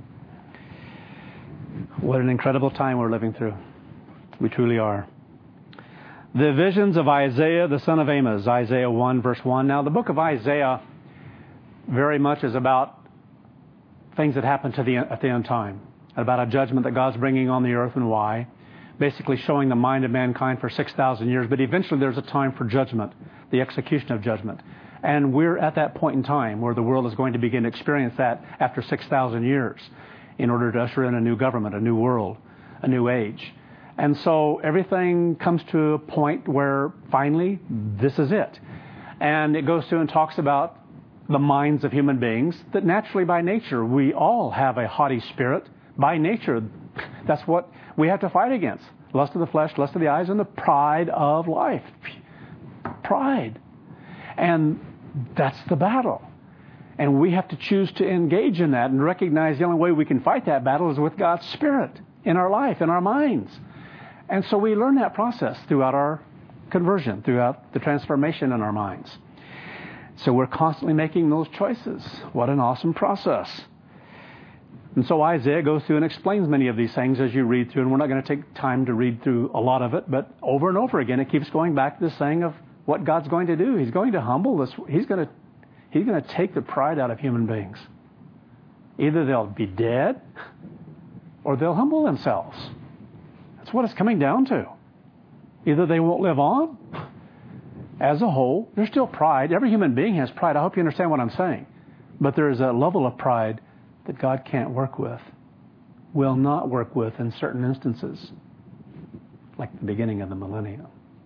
What an incredible time we're living through. We truly are. The visions of Isaiah, the son of Amos, Isaiah 1, verse 1. Now, the book of Isaiah very much is about things that happen at the end time, about a judgment that God's bringing on the earth and why, basically showing the mind of mankind for 6,000 years. But eventually there's a time for judgment, the execution of judgment. And we're at that point in time where the world is going to begin to experience that after 6,000 years in order to usher in a new government, a new world, a new age. And so everything comes to a point where finally this is it. And it goes through and talks about the minds of human beings, that naturally by nature we all have a haughty spirit. By nature, that's what we have to fight against. Lust of the flesh, lust of the eyes, and the pride of life. Pride. And that's the battle. And we have to choose to engage in that and recognize the only way we can fight that battle is with God's Spirit in our life, in our minds. And so we learn that process throughout our conversion, throughout the transformation in our minds. So we're constantly making those choices. What an awesome process. And so Isaiah goes through and explains many of these things as you read through, and we're not going to take time to read through a lot of it, but over and over again it keeps going back to this thing of what God's going to do. He's going to humble this. He's going to take the pride out of human beings. Either they'll be dead or they'll humble themselves. That's what it's coming down to. Either they won't live on. As a whole, there's still pride. Every human being has pride. I hope you understand what I'm saying. But there is a level of pride that God can't work with, will not work with in certain instances, like the beginning of the millennium.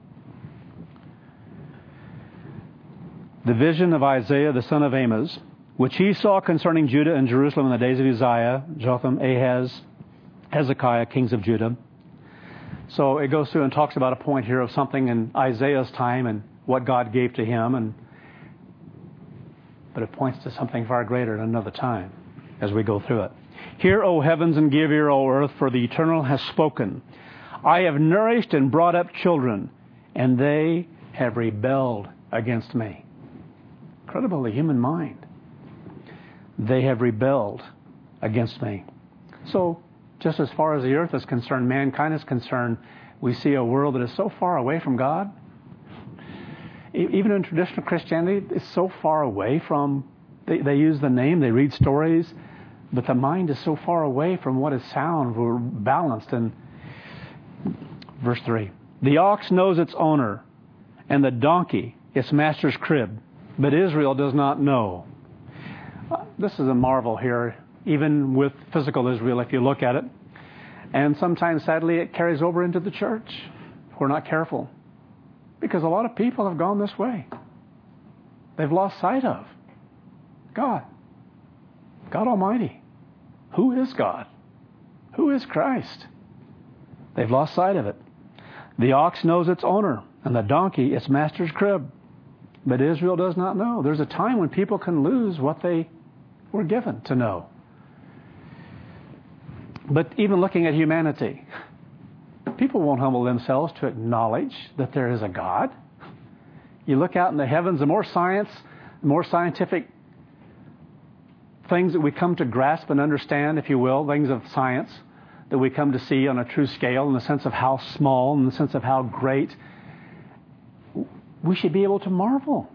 The vision of Isaiah, the son of Amos, which he saw concerning Judah and Jerusalem in the days of Uzziah, Jotham, Ahaz, Hezekiah, kings of Judah. So it goes through and talks about a point here of something in Isaiah's time and what God gave to him, but it points to something far greater at another time as we go through it. Hear, O heavens, and give ear, O earth, for the Eternal has spoken. I have nourished and brought up children, and they have rebelled against me. Incredible, the human mind. They have rebelled against me. So, just as far as the earth is concerned, mankind is concerned, we see a world that is so far away from God. Even in traditional Christianity, it's so far away from, they use the name, they read stories, but the mind is so far away from what is sound or balanced. And verse 3, the ox knows its owner, and the donkey its master's crib, but Israel does not know. This is a marvel here, even with physical Israel, if you look at it. And sometimes, sadly, it carries over into the church if we're not careful. Because a lot of people have gone this way. They've lost sight of God. God Almighty. Who is God? Who is Christ? They've lost sight of it. The ox knows its owner, and the donkey its master's crib. But Israel does not know. There's a time when people can lose what they were given to know. But even looking at humanity, people won't humble themselves to acknowledge that there is a God. You look out in the heavens, the more science, the more scientific things that we come to grasp and understand, if you will, things of science that we come to see on a true scale in the sense of how small, in the sense of how great, we should be able to marvel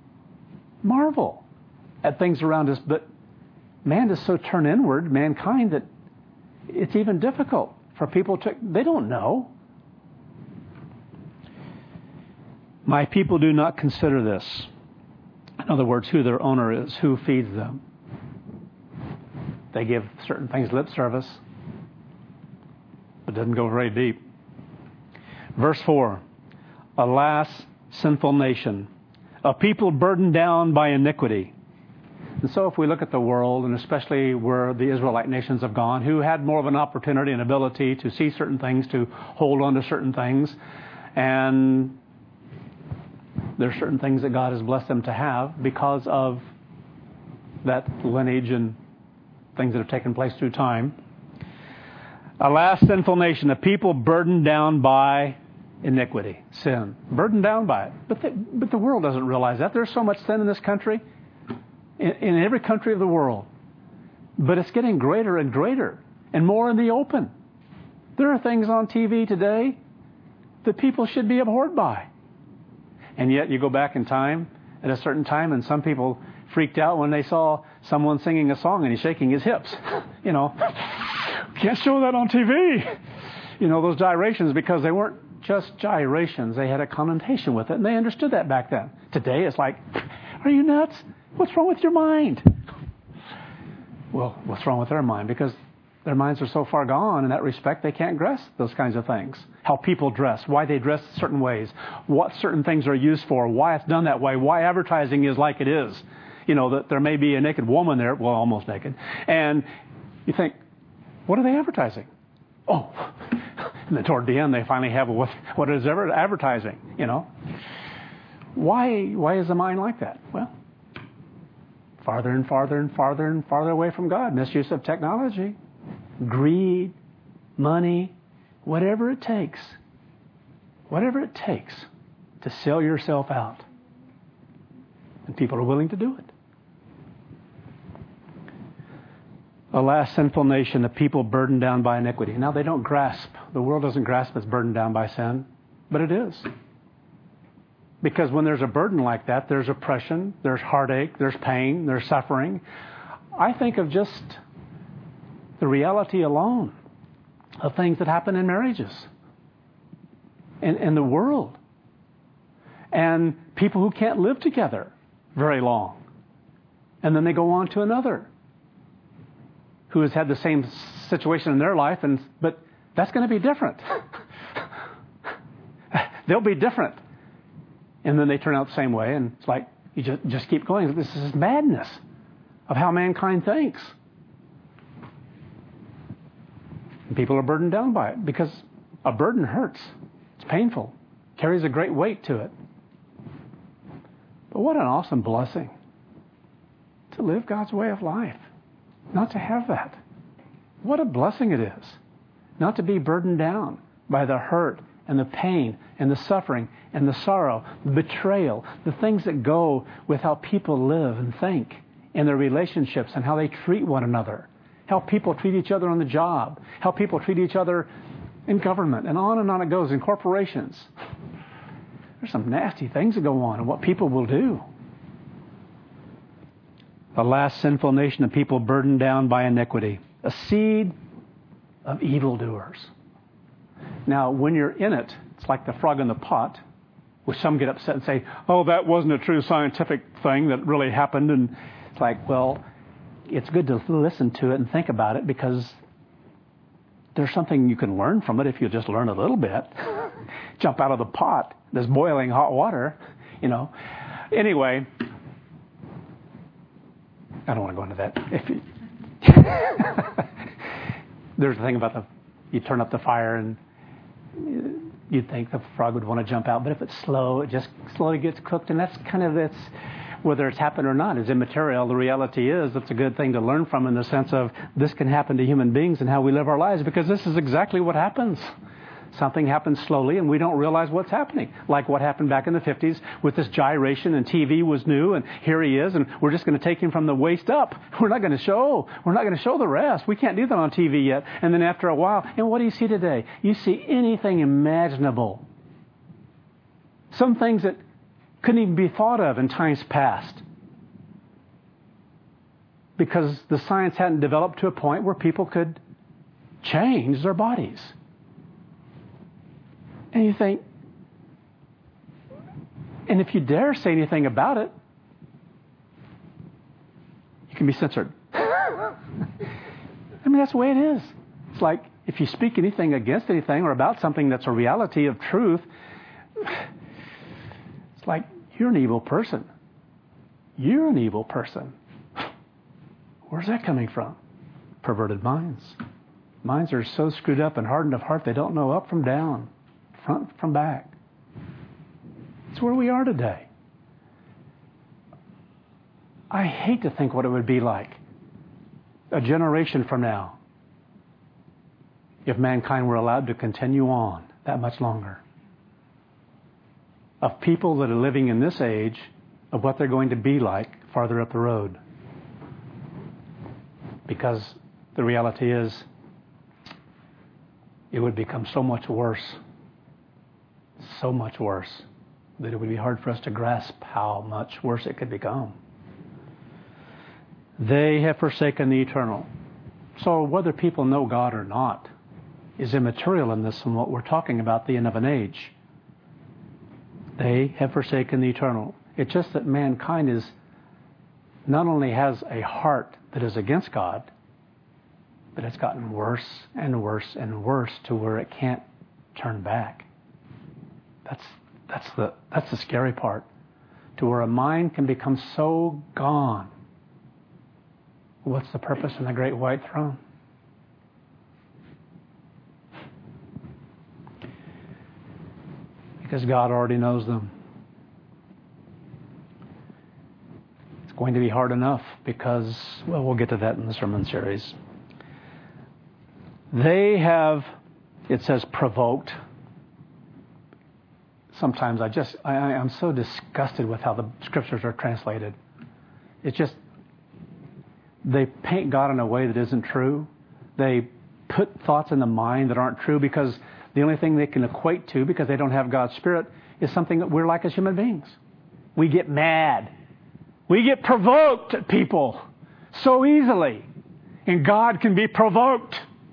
at things around us. But man is so turned inward, mankind, that it's even difficult for people to, they don't know. My people do not consider this. In other words, who their owner is, who feeds them. They give certain things lip service, but it doesn't go very deep. Verse 4, alas, sinful nation, a people burdened down by iniquity. And so if we look at the world, and especially where the Israelite nations have gone, who had more of an opportunity and ability to see certain things, to hold on to certain things, and there are certain things that God has blessed them to have because of that lineage and things that have taken place through time. Alas, sinful nation, a people burdened down by iniquity, sin, burdened down by it. But the world doesn't realize that. There's so much sin in this country, in every country of the world. But it's getting greater and greater and more in the open. There are things on TV today that people should be abhorred by. And yet you go back in time, at a certain time, and some people freaked out when they saw someone singing a song and he's shaking his hips. You know, can't show that on TV. You know, those gyrations, because they weren't just gyrations. They had a connotation with it, and they understood that back then. Today it's like, are you nuts? What's wrong with your mind? Well, what's wrong with their mind? Because their minds are so far gone in that respect, they can't grasp those kinds of things. How people dress, why they dress certain ways, what certain things are used for, why it's done that way, why advertising is like it is. You know, that there may be a naked woman there, well, almost naked. And you think, what are they advertising? Oh, and then toward the end, they finally have what is ever advertising, you know. Why is the mind like that? Well, farther and farther and farther and farther away from God. Misuse of technology, greed, money, whatever it takes to sell yourself out. And people are willing to do it. Alas, sinful nation, a people burdened down by iniquity. Now they don't grasp. The world doesn't grasp it's burdened down by sin, but it is. Because when there's a burden like that, there's oppression, there's heartache, there's pain, there's suffering. I think of just the reality alone of things that happen in marriages, in the world, and people who can't live together very long. And then they go on to another who has had the same situation in their life, but that's going to be different. They'll be different. And then they turn out the same way, and it's like, you just keep going. This is madness of how mankind thinks. And people are burdened down by it, because a burden hurts. It's painful. Carries a great weight to it. But what an awesome blessing to live God's way of life. Not to have that. What a blessing it is. Not to be burdened down by the hurt and the pain and the suffering and the sorrow, the betrayal, the things that go with how people live and think in their relationships and how they treat one another, how people treat each other on the job, how people treat each other in government, and on it goes in corporations. There's some nasty things that go on and what people will do. Alas, sinful nation of people burdened down by iniquity, a seed of evildoers. Now, when you're in it, it's like the frog in the pot, which some get upset and say, oh, that wasn't a true scientific thing that really happened. And it's like, well, it's good to listen to it and think about it, because there's something you can learn from it if you just learn a little bit. Jump out of the pot. There's boiling hot water, you know. Anyway, I don't want to go into that. There's a thing about you turn up the fire and you'd think the frog would want to jump out. But if it's slow, it just slowly gets cooked. And that's kind of its, whether it's happened or not, is immaterial. The reality is it's a good thing to learn from in the sense of this can happen to human beings and how we live our lives, because this is exactly what happens. Something happens slowly and we don't realize what's happening. Like what happened back in the 50s with this gyration, and TV was new, and here he is, and we're just going to take him from the waist up. We're not going to show the rest. We can't do that on TV yet. And then after a while, and what do you see today? You see anything imaginable. Some things that couldn't even be thought of in times past. Because the science hadn't developed to a point where people could change their bodies. And you think, and if you dare say anything about it, you can be censored. I mean, that's the way it is. It's like if you speak anything against anything or about something that's a reality of truth, it's like you're an evil person. You're an evil person. Where's that coming from? Perverted minds. Minds are so screwed up and hardened of heart they don't know up from down. Front from back. It's where we are today. I hate to think what it would be like a generation from now if mankind were allowed to continue on that much longer. Of people that are living in this age, of what they're going to be like farther up the road. Because the reality is, it would become so much worse that it would be hard for us to grasp how much worse it could become. They have forsaken the eternal. So whether people know God or not is immaterial in this and what we're talking about, the end of an age. They have forsaken the eternal. It's just that mankind is not only has a heart that is against God, but it's gotten worse and worse and worse to where it can't turn back. That's the scary part. To where a mind can become so gone. What's the purpose in the great white throne? Because God already knows them. It's going to be hard enough because, well, we'll get to that in the sermon series. They have, it says, provoked. Sometimes I'm so disgusted with how the scriptures are translated. It's just, they paint God in a way that isn't true. They put thoughts in the mind that aren't true because the only thing they can equate to, because they don't have God's Spirit, is something that we're like as human beings. We get mad. We get provoked at people so easily. And God can be provoked.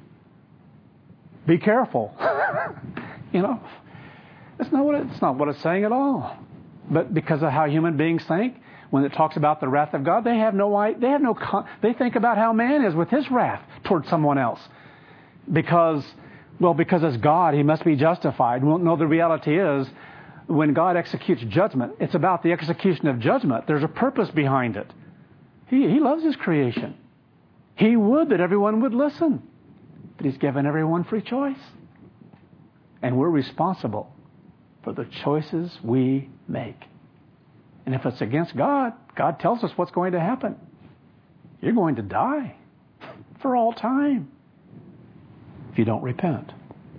Be careful. You know, it's not what it's saying at all. But because of how human beings think, when it talks about the wrath of God, they think about how man is with his wrath towards someone else. Because as God, he must be justified. Well, no, the reality is, when God executes judgment, it's about the execution of judgment. There's a purpose behind it. He loves his creation. He would that everyone would listen. But he's given everyone free choice. And we're responsible for the choices we make. And if it's against God, God tells us what's going to happen. You're going to die for all time if you don't repent.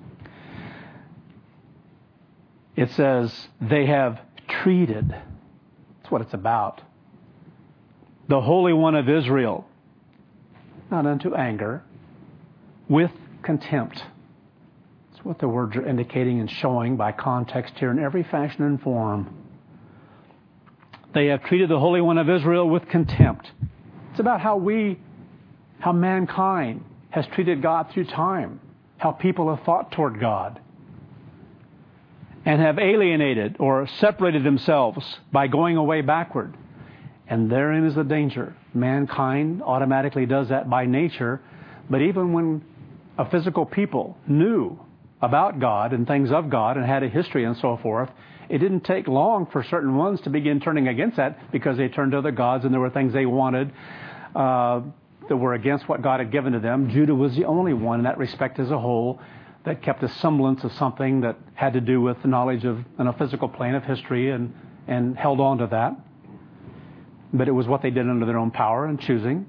It says they have treated, that's what it's about, the Holy One of Israel, not unto anger, with contempt. That's what the words are indicating and showing by context here in every fashion and form. They have treated the Holy One of Israel with contempt. It's about how mankind has treated God through time, how people have thought toward God, and have alienated or separated themselves by going away backward. And therein is the danger. Mankind automatically does that by nature, but even when a physical people knew about God and things of God and had a history and so forth, it didn't take long for certain ones to begin turning against that because they turned to other gods and there were things they wanted that were against what God had given to them. Judah was the only one in that respect as a whole that kept a semblance of something that had to do with the knowledge of on a physical plane of history and held on to that. But it was what they did under their own power and choosing.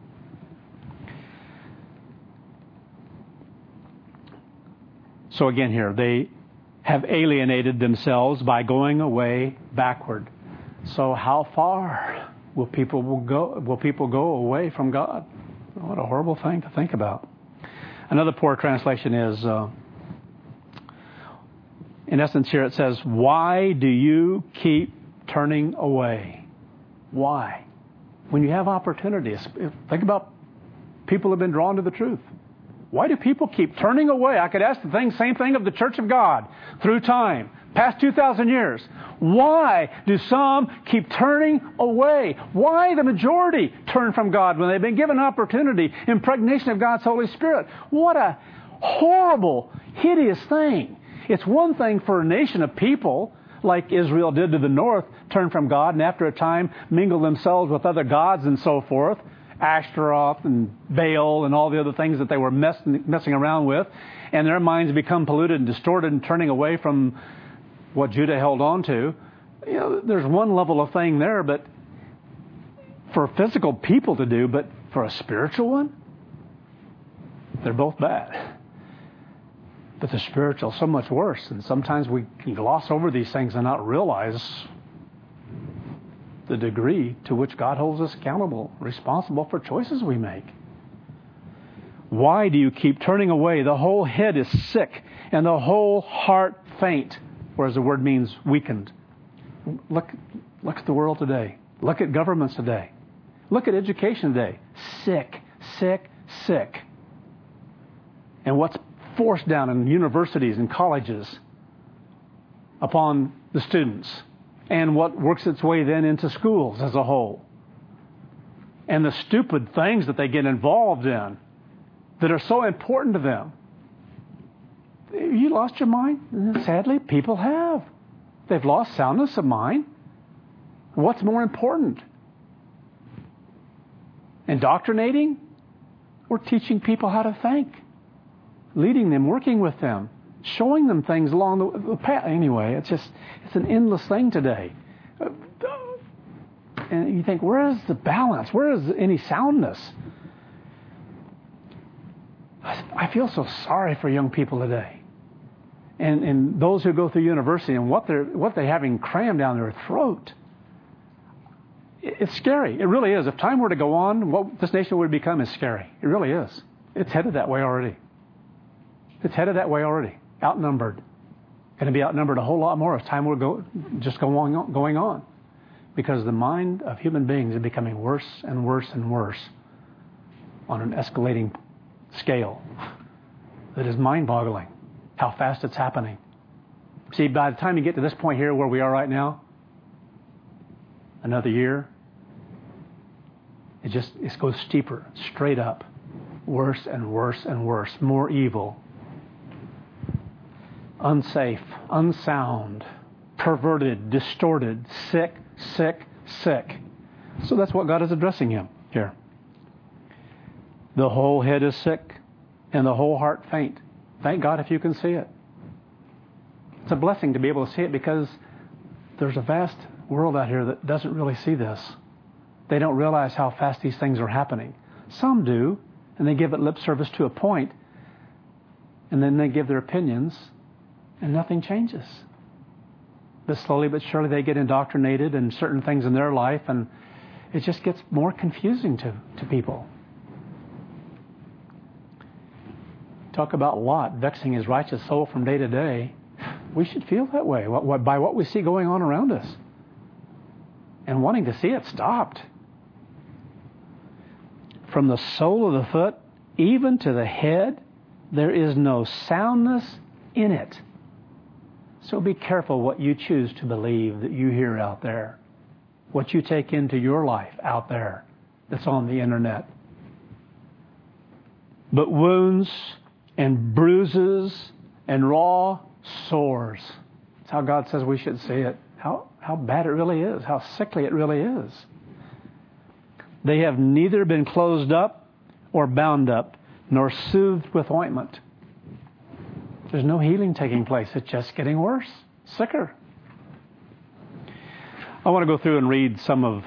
So again here, they have alienated themselves by going away backward. So how far will people go? Will people go away from God? What a horrible thing to think about. Another poor translation is, in essence here it says, why do you keep turning away? Why? When you have opportunities, think about people who have been drawn to the truth. Why do people keep turning away? I could ask the same thing of the Church of God through time, past 2,000 years. Why do some keep turning away? Why the majority turn from God when they've been given opportunity, impregnation of God's Holy Spirit? What a horrible, hideous thing. It's one thing for a nation of people, like Israel did to the north, turn from God and after a time mingle themselves with other gods and so forth. Ashtaroth and Baal and all the other things that they were messing around with, and their minds become polluted and distorted and turning away from what Judah held on to. You know, there's one level of thing there, but for physical people to do, but for a spiritual one, they're both bad. But the spiritual is so much worse, and sometimes we can gloss over these things and not realize the degree to which God holds us accountable, responsible for choices we make. Why do you keep turning away? The whole head is sick and the whole heart faint, whereas the word means weakened. Look at the world today. Look at governments today. Look at education today. Sick, sick, sick. And what's forced down in universities and colleges upon the students? And what works its way then into schools as a whole. And the stupid things that they get involved in that are so important to them. You lost your mind? Sadly, people have. They've lost soundness of mind. What's more important? Indoctrinating or teaching people how to think? Leading them, working with them. Showing them things along the path. Anyway, it's an endless thing today. And you think, where is the balance? Where is any soundness? I feel so sorry for young people today. And those who go through university and what they're having crammed down their throat. It's scary. It really is. If time were to go on, what this nation would become is scary. It really is. It's headed that way already. It's headed that way already. Outnumbered. Going to be outnumbered a whole lot more as time will going on. Because the mind of human beings is becoming worse and worse and worse on an escalating scale that is mind-boggling how fast it's happening. See, by the time you get to this point here where we are right now, another year, it goes steeper, straight up, worse and worse and worse, more evil. Unsafe, unsound, perverted, distorted, sick, sick, sick. So that's what God is addressing him here. The whole head is sick and the whole heart faint. Thank God if you can see it. It's a blessing to be able to see it because there's a vast world out here that doesn't really see this. They don't realize how fast these things are happening. Some do, and they give it lip service to a point, and then they give their opinions, and nothing changes. But slowly but surely they get indoctrinated in certain things in their life, and it just gets more confusing to people. Talk about Lot vexing his righteous soul from day to day. We should feel that way by what we see going on around us and wanting to see it stopped. From the sole of the foot even to the head, there is no soundness in it. So be careful what you choose to believe that you hear out there, what you take into your life out there that's on the internet. But wounds and bruises and raw sores. That's how God says we should see it. How bad it really is, how sickly it really is. They have neither been closed up or bound up, nor soothed with ointment. There's no healing taking place. It's just getting worse, sicker. I want to go through and read some of...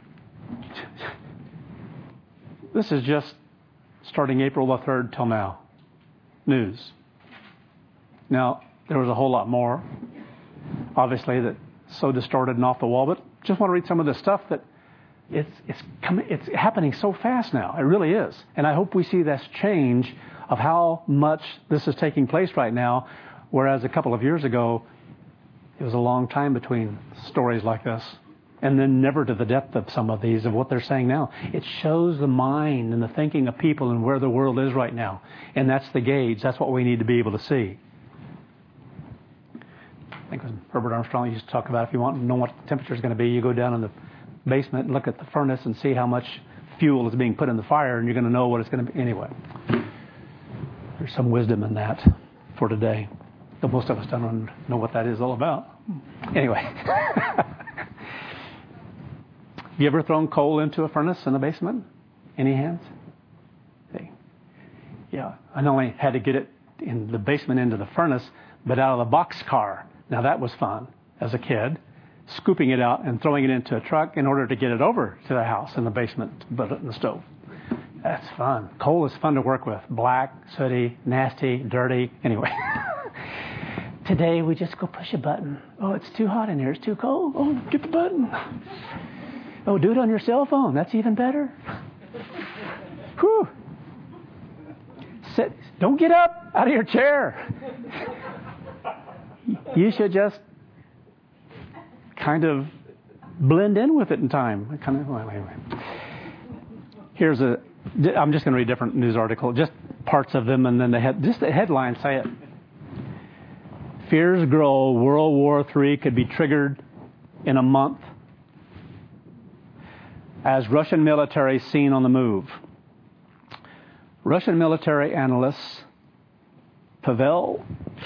This is just starting April the 3rd till now. News. Now, there was a whole lot more, obviously, that's so distorted and off the wall, but just want to read some of the stuff that it's happening so fast now. It really is. And I hope we see this change of how much this is taking place right now, whereas a couple of years ago, it was a long time between stories like this. And then never to the depth of some of these, of what they're saying now. It shows the mind and the thinking of people and where the world is right now. And that's the gauge. That's what we need to be able to see. I think it was Herbert Armstrong used to talk about, if you want to know what the temperature is going to be, you go down in the basement and look at the furnace and see how much fuel is being put in the fire, and you're going to know what it's going to be. Anyway, there's some wisdom in that for today. Though most of us don't know what that is all about. Anyway. You ever thrown coal into a furnace in the basement? Any hands? Hey. Yeah, I not only had to get it in the basement into the furnace, but out of the boxcar. Now that was fun as a kid, scooping it out and throwing it into a truck in order to get it over to the house in the basement, put it in the stove. That's fun. Coal is fun to work with. Black, sooty, nasty, dirty. Anyway. Today we just go push a button. Oh, it's too hot in here. It's too cold. Oh, get the button. Oh, do it on your cell phone. That's even better. Whew. Sit. Don't get up out of your chair. You should just kind of blend in with it in time. Well, anyway. I'm just going to read a different news article, just parts of them, and then just the headline say it. Fears grow. World War III could be triggered in a month as Russian military seen on the move. Russian military analysts Pavel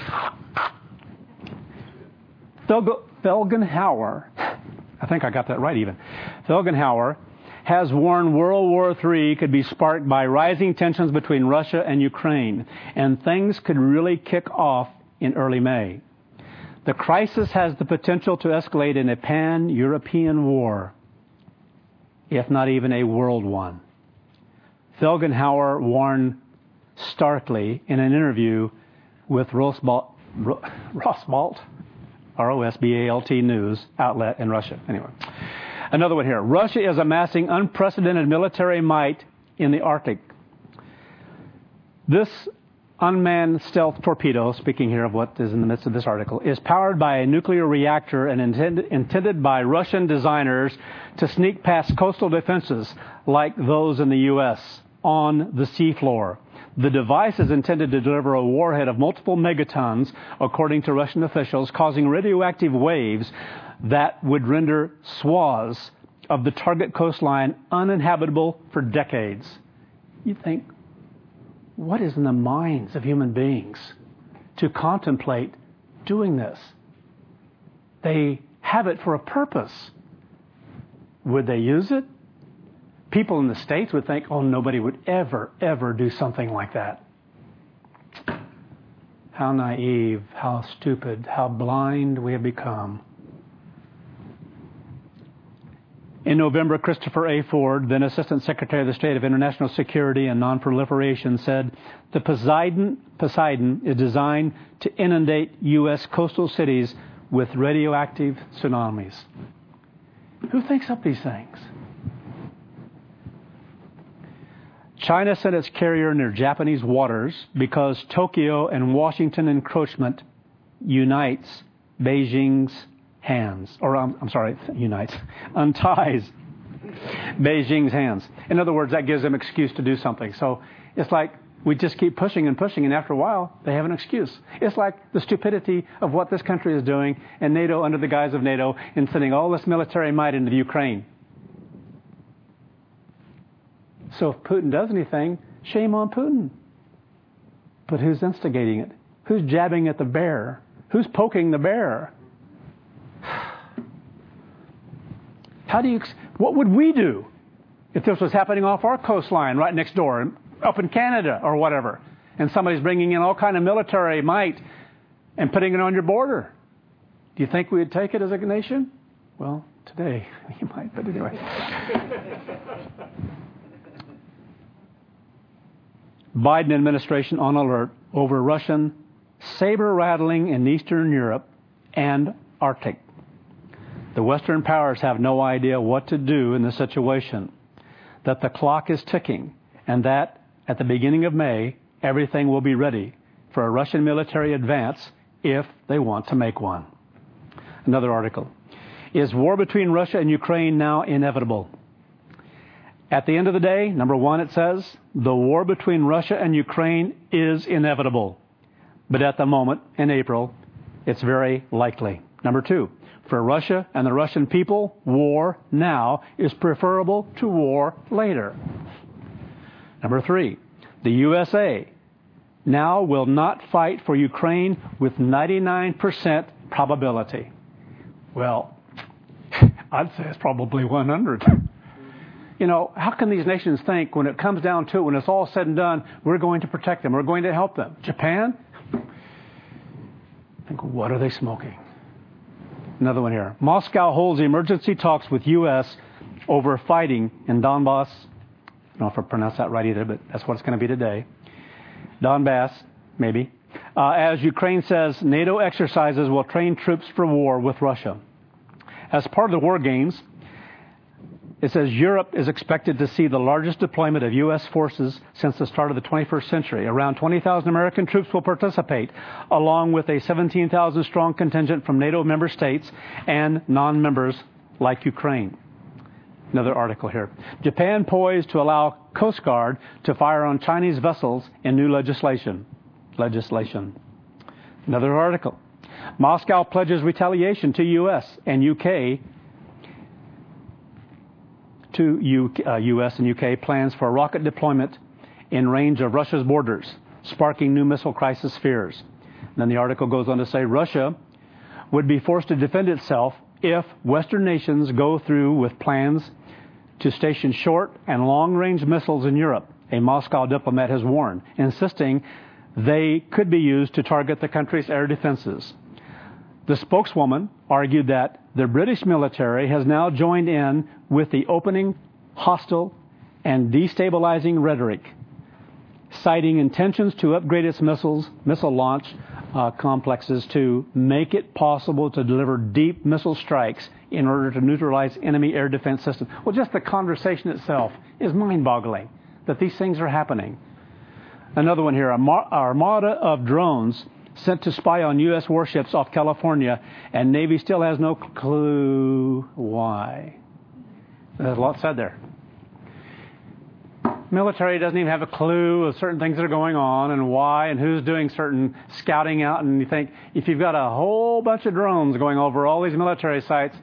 Felgenhauer, I think I got that right even, Felgenhauer has warned World War III could be sparked by rising tensions between Russia and Ukraine, and things could really kick off in early May. The crisis has the potential to escalate in a pan-European war, if not even a world one. Felgenhauer warned starkly in an interview with Rosbalt, R-O-S-B-A-L-T news outlet in Russia. Anyway, another one here. Russia is amassing unprecedented military might in the Arctic. This unmanned stealth torpedo, speaking here of what is in the midst of this article, is powered by a nuclear reactor and intended by Russian designers to sneak past coastal defenses like those in the U.S. on the seafloor. The device is intended to deliver a warhead of multiple megatons, according to Russian officials, causing radioactive waves that would render swaths of the target coastline uninhabitable for decades. You think, what is in the minds of human beings to contemplate doing this? They have it for a purpose. Would they use it? People in the States would think, oh, nobody would ever do something like that. How naive, how stupid, how blind we have become. In November, Christopher A. Ford, then Assistant Secretary of the State of International Security and Nonproliferation, said the Poseidon is designed to inundate U.S. coastal cities with radioactive tsunamis. Who thinks up these things? China sent its carrier near Japanese waters because Tokyo and Washington encroachment unites Beijing's hands, unties Beijing's hands. In other words, that gives them an excuse to do something. So it's like we just keep pushing and pushing, and after a while, they have an excuse. It's like the stupidity of what this country is doing, and NATO under the guise of NATO, and sending all this military might into the Ukraine. So if Putin does anything, shame on Putin. But who's instigating it? Who's jabbing at the bear? Who's poking the bear? What would we do if this was happening off our coastline right next door, up in Canada or whatever? and somebody's bringing in all kind of military might and putting it on your border. Do you think we would take it as a nation? Well, today you might, but anyway. Biden administration on alert over Russian saber rattling in Eastern Europe and Arctic. The Western powers have no idea what to do in this situation, that the clock is ticking, and that at the beginning of May, everything will be ready for a Russian military advance if they want to make one. Another article. Is war between Russia and Ukraine now inevitable? At the end of the day, number one, it says, the war between Russia and Ukraine is inevitable. But at the moment, in April, it's very likely. Number two, for Russia and the Russian people, war now is preferable to war later. Number three, the USA now will not fight for Ukraine with 99% probability. Well, I'd say it's probably 100. You know, how can these nations think when it comes down to it, when it's all said and done, we're going to protect them, we're going to help them? Japan? I think, what are they smoking? Another one here. Moscow holds emergency talks with U.S. over fighting in Donbass. I don't know if I pronounced that right either, but that's what it's going to be today. Donbass, maybe. As Ukraine says, NATO exercises will train troops for war with Russia. As part of the war games, it says Europe is expected to see the largest deployment of U.S. forces since the start of the 21st century. Around 20,000 American troops will participate, along with a 17,000-strong contingent from NATO member states and non-members like Ukraine. Another article here. Japan poised to allow Coast Guard to fire on Chinese vessels in new legislation. Another article. Moscow pledges retaliation to U.S. and U.K. U.S. and U.K. plans for rocket deployment in range of Russia's borders, sparking new missile crisis fears. And then the article goes on to say Russia would be forced to defend itself if Western nations go through with plans to station short and long-range missiles in Europe, a Moscow diplomat has warned, insisting they could be used to target the country's air defenses. The spokeswoman argued that the British military has now joined in with the opening, hostile, and destabilizing rhetoric, citing intentions to upgrade its missile launch complexes to make it possible to deliver deep missile strikes in order to neutralize enemy air defense systems. Well, just the conversation itself is mind-boggling that these things are happening. Another one here, an armada of drones sent to spy on U.S. warships off California, and Navy still has no clue why. There's a lot said there. Military doesn't even have a clue of certain things that are going on and why and who's doing certain scouting out. And you think, if you've got a whole bunch of drones going over all these military sites,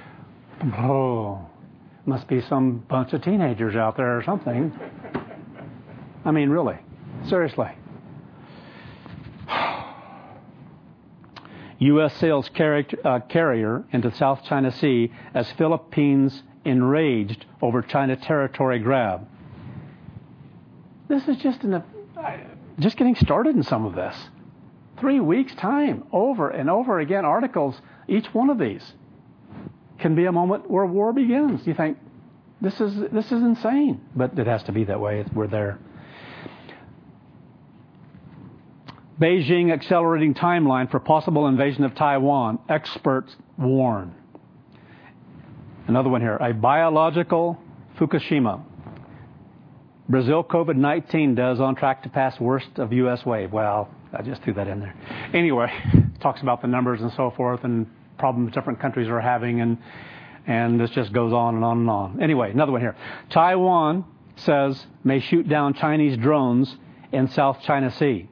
must be some bunch of teenagers out there or something. I mean, really, seriously. U.S. sails carrier into South China Sea as Philippines enraged over China territory grab. This is just getting started in some of this. 3 weeks' time, over and over again, articles, each one of these can be a moment where war begins. You think, this is insane. But it has to be that way. We're there. Beijing accelerating timeline for possible invasion of Taiwan. Experts warn. Another one here. A biological Fukushima. Brazil COVID-19 does on track to pass worst of U.S. wave. Well, I just threw that in there. Anyway, talks about the numbers and so forth and problems different countries are having, and this just goes on and on and on. Anyway, another one here. Taiwan says may shoot down Chinese drones in South China Sea.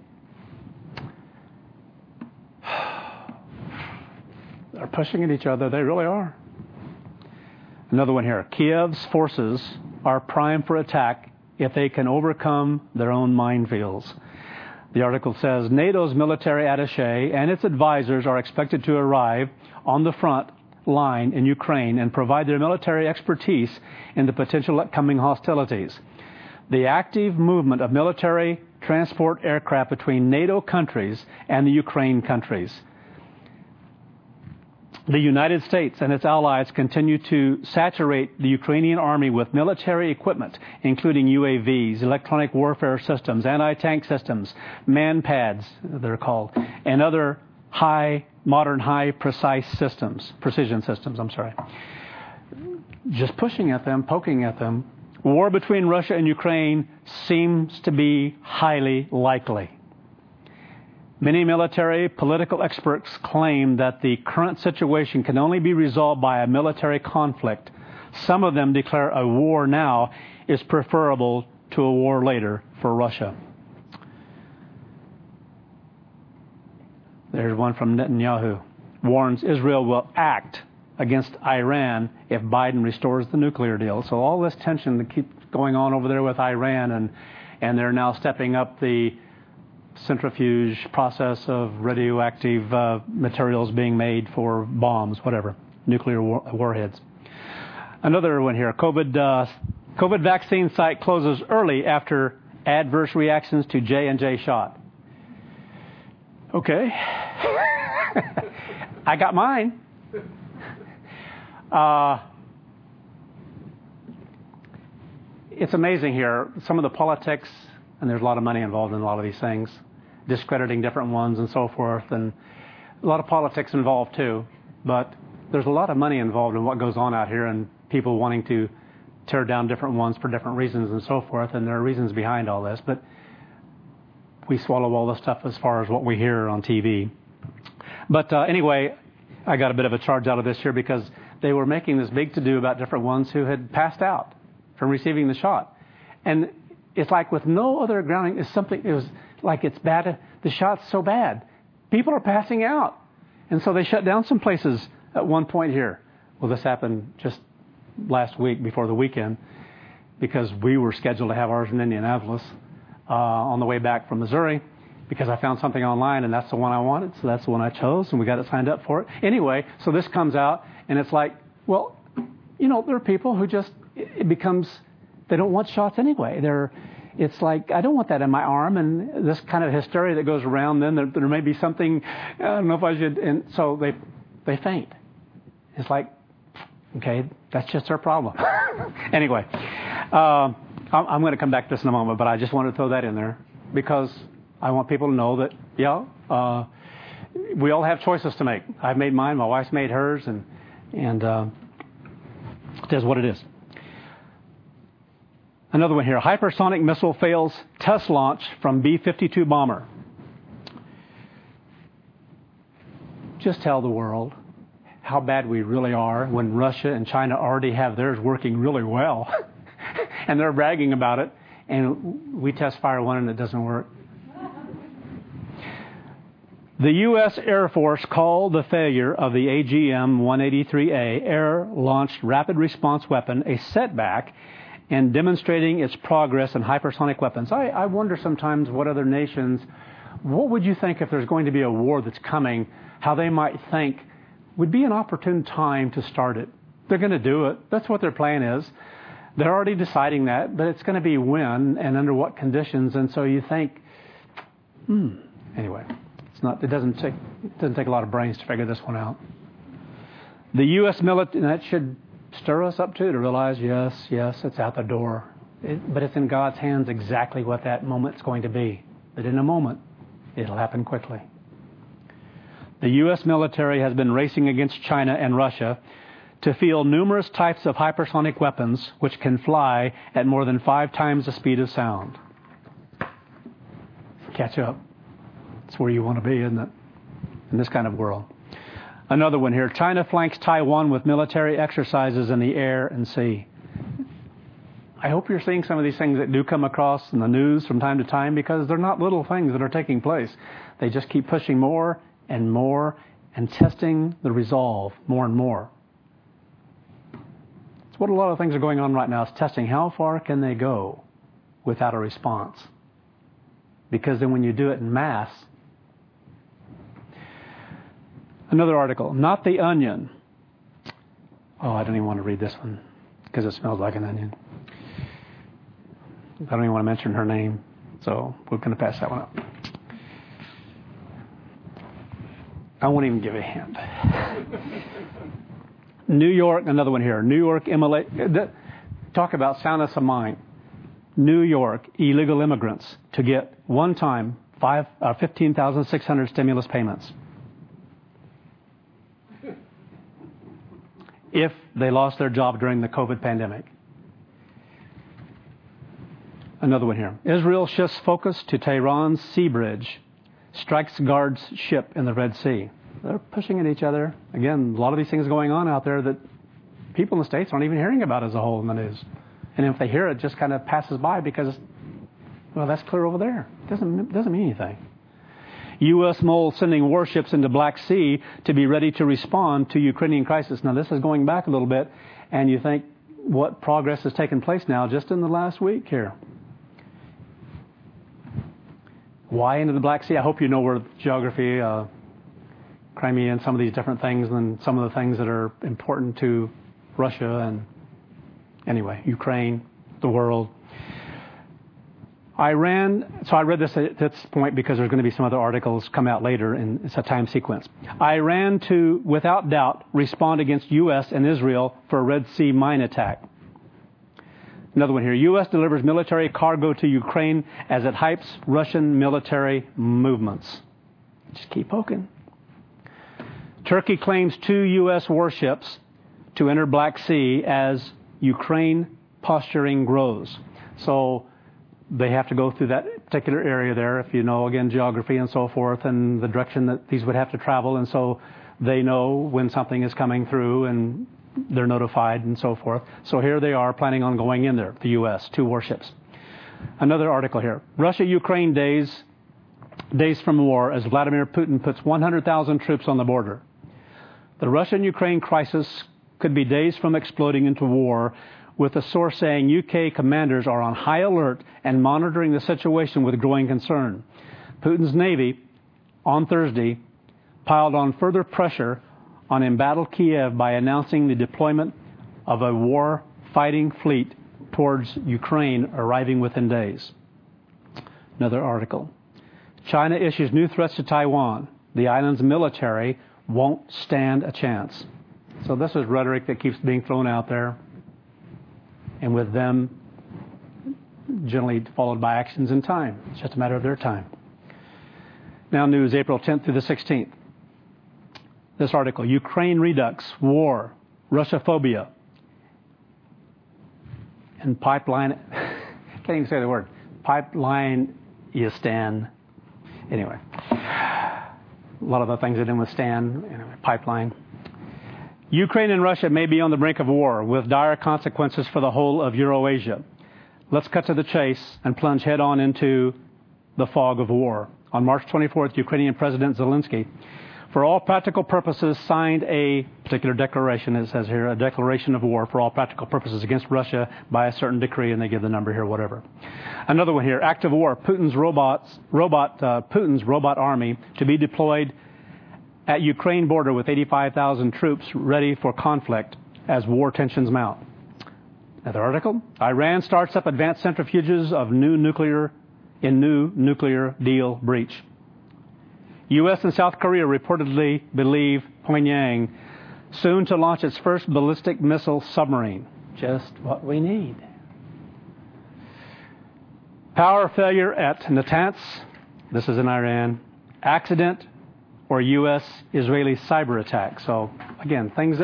They're pushing at each other. They really are. Another one here. Kiev's forces are primed for attack if they can overcome their own minefields. The article says NATO's military attaché and its advisors are expected to arrive on the front line in Ukraine and provide their military expertise in the potential upcoming hostilities. The active movement of military transport aircraft between NATO countries and the Ukraine countries. The United States and its allies continue to saturate the Ukrainian army with military equipment, including UAVs, electronic warfare systems, anti-tank systems, man-pads, they're called, and other modern precision systems. Just pushing at them, poking at them. War between Russia and Ukraine seems to be highly likely. Many military political experts claim that the current situation can only be resolved by a military conflict. Some of them declare a war now is preferable to a war later for Russia. There's one from Netanyahu. Warns Israel will act against Iran if Biden restores the nuclear deal. So all this tension that keeps going on over there with Iran, and they're now stepping up the centrifuge process of radioactive materials being made for bombs, whatever, nuclear warheads. Another one here. COVID vaccine site closes early after adverse reactions to J&J shot. Okay. I got mine. It's amazing here. Some of the politics, and there's a lot of money involved in a lot of these things, discrediting different ones and so forth, and a lot of politics involved too. But there's a lot of money involved in what goes on out here, and people wanting to tear down different ones for different reasons and so forth, and there are reasons behind all this. But we swallow all this stuff as far as what we hear on TV. But anyway, I got a bit of a charge out of this here because they were making this big to-do about different ones who had passed out from receiving the shot. And it's like with no other grounding, it was like it's bad. The shot's so bad. People are passing out. And so they shut down some places at one point here. Well, this happened just last week before the weekend because we were scheduled to have ours in Indianapolis on the way back from Missouri because I found something online and that's the one I wanted. So that's the one I chose and we got it signed up for it. Anyway, so this comes out and it's like, well, there are people who just, it becomes, they don't want shots anyway. It's like, I don't want that in my arm, and this kind of hysteria that goes around, then there may be something, I don't know if I should, and so they faint. It's like, okay, that's just their problem. Anyway, I'm going to come back to this in a moment, but I just wanted to throw that in there because I want people to know that, we all have choices to make. I've made mine, my wife's made hers, and it is what it is. Another one here. Hypersonic missile fails test launch from B-52 bomber. Just tell the world how bad we really are when Russia and China already have theirs working really well. And they're bragging about it. And we test fire one and it doesn't work. The U.S. Air Force called the failure of the AGM-183A air-launched rapid response weapon a setback and demonstrating its progress in hypersonic weapons. I wonder sometimes what other nations, what would you think if there's going to be a war that's coming, how they might think would be an opportune time to start it. They're going to do it. That's what their plan is. They're already deciding that, but it's going to be when and under what conditions. And so you think, anyway, it doesn't take a lot of brains to figure this one out. The U.S. military, and that should stir us up too to realize, yes, it's out the door. But it's in God's hands exactly what that moment's going to be. But in a moment, it'll happen quickly. The U.S. military has been racing against China and Russia to field numerous types of hypersonic weapons which can fly at more than 5 times the speed of sound. Catch up. It's where you want to be, isn't it? In this kind of world. Another one here. China flanks Taiwan with military exercises in the air and sea. I hope you're seeing some of these things that do come across in the news from time to time because they're not little things that are taking place. They just keep pushing more and more and testing the resolve more and more. It's what a lot of things are going on right now is testing how far can they go without a response. Because then when you do it in mass. Another article, Not the Onion. Oh, I don't even want to read this one because it smells like an onion. I don't even want to mention her name. So we're going to pass that one up. I won't even give a hint. New York, another one here. New York, talk about soundness of mind. New York illegal immigrants to get one time 15,600 stimulus payments if they lost their job during the COVID pandemic. Another one here. Israel shifts focus to Tehran's sea bridge, strikes guards ship in the Red Sea. They're pushing at each other. Again, a lot of these things going on out there that people in the States aren't even hearing about as a whole in the news. And if they hear it, just kind of passes by because, well, that's clear over there. It doesn't mean anything. U.S. mole sending warships into Black Sea to be ready to respond to Ukrainian crisis. Now, this is going back a little bit, and you think what progress has taken place now just in the last week here. Why into the Black Sea? I hope you know where geography, Crimea, and some of these different things, and some of the things that are important to Russia and, anyway, Ukraine, the world. Iran, so I read this at this point because there's going to be some other articles come out later, and it's a time sequence. Iran to, without doubt, respond against U.S. and Israel for a Red Sea mine attack. Another one here. U.S. delivers military cargo to Ukraine as it hypes Russian military movements. Just keep poking. Turkey claims 2 U.S. warships to enter Black Sea as Ukraine posturing grows. So they have to go through that particular area there, if you know, again, geography and so forth, and the direction that these would have to travel. And so they know when something is coming through, and they're notified and so forth. So here they are planning on going in there, the U.S., 2 warships. Another article here. Russia-Ukraine days from war as Vladimir Putin puts 100,000 troops on the border. The Russian-Ukraine crisis could be days from exploding into war, with a source saying UK commanders are on high alert and monitoring the situation with growing concern. Putin's Navy, on Thursday, piled on further pressure on embattled Kiev by announcing the deployment of a war-fighting fleet towards Ukraine, arriving within days. Another article. China issues new threats to Taiwan. The island's military won't stand a chance. So this is rhetoric that keeps being thrown out there, and with them generally followed by actions in time. It's just a matter of their time. Now news, April 10th through the 16th. This article, Ukraine redux, war, Russophobia, and pipeline, can't even say the word, pipeline-istan. Anyway, a lot of the things that didn't withstand, anyway, pipeline. Ukraine and Russia may be on the brink of war with dire consequences for the whole of Eurasia. Let's cut to the chase and plunge head on into the fog of war. On March 24th, Ukrainian President Zelensky, for all practical purposes, signed a particular declaration, it says here, a declaration of war for all practical purposes against Russia by a certain decree, and they give the number here, whatever. Another one here, act of war, Putin's robot army to be deployed at Ukraine border with 85,000 troops ready for conflict as war tensions mount. Another article, Iran starts up advanced centrifuges of new nuclear deal breach. U.S. and South Korea reportedly believe Pyongyang soon to launch its first ballistic missile submarine. Just what we need. Power failure at Natanz. This is in Iran. Accident or U.S.-Israeli cyber attack. So, again, things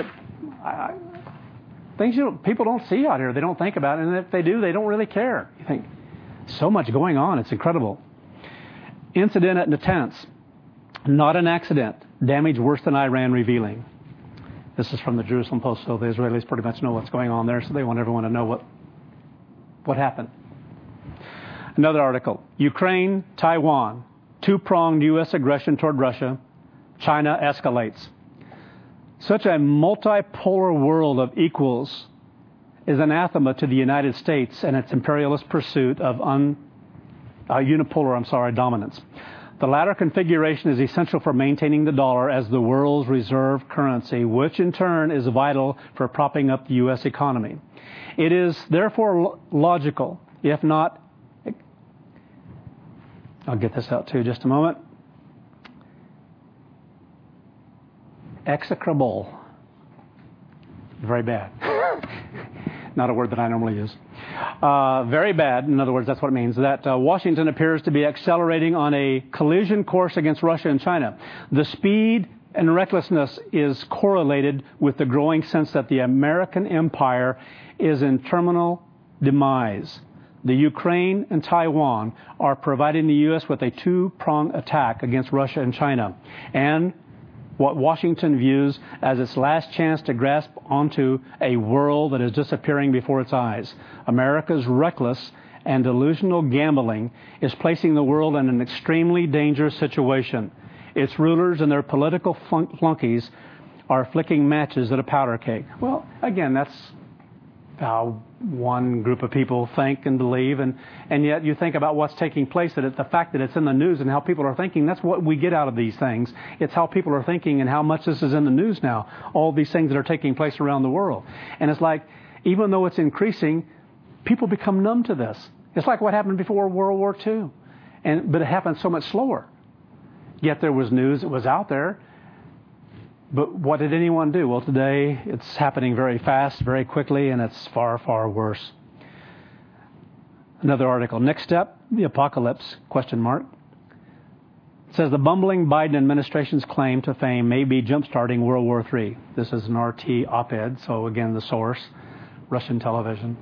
people don't see out here. They don't think about it. And if they do, they don't really care. You think, so much going on. It's incredible. Incident at Natanz. Not an accident. Damage worse than Iran revealing. This is from the Jerusalem Post, so the Israelis pretty much know what's going on there, so they want everyone to know what happened. Another article. Ukraine, Taiwan. 2-pronged U.S. aggression toward Russia. China escalates. Such a multipolar world of equals is anathema to the United States and its imperialist pursuit of unipolar dominance. The latter configuration is essential for maintaining the dollar as the world's reserve currency, which in turn is vital for propping up the U.S. economy. It is therefore logical, if not I'll get this out too just a moment. Execrable. Very bad. Not a word that I normally use. Very bad. In other words, that's what it means. That Washington appears to be accelerating on a collision course against Russia and China. The speed and recklessness is correlated with the growing sense that the American empire is in terminal demise. The Ukraine and Taiwan are providing the U.S. with a two-pronged attack against Russia and China, and what Washington views as its last chance to grasp onto a world that is disappearing before its eyes. America's reckless and delusional gambling is placing the world in an extremely dangerous situation. Its rulers and their political flunkies are flicking matches at a powder keg. Well, again, that's how one group of people think and believe, and yet you think about what's taking place, that the fact that it's in the news and how people are thinking, that's what we get out of these things. It's how people are thinking and how much this is in the news now, all these things that are taking place around the world. And it's like, even though it's increasing, people become numb to this. It's like what happened before World War II, but it happened so much slower. Yet there was news that was out there. But what did anyone do? Well, today it's happening very fast, very quickly, and it's far, far worse. Another article. Next step, the apocalypse, ? It says the bumbling Biden administration's claim to fame may be jump-starting World War III. This is an RT op-ed, so again, the source, Russian television.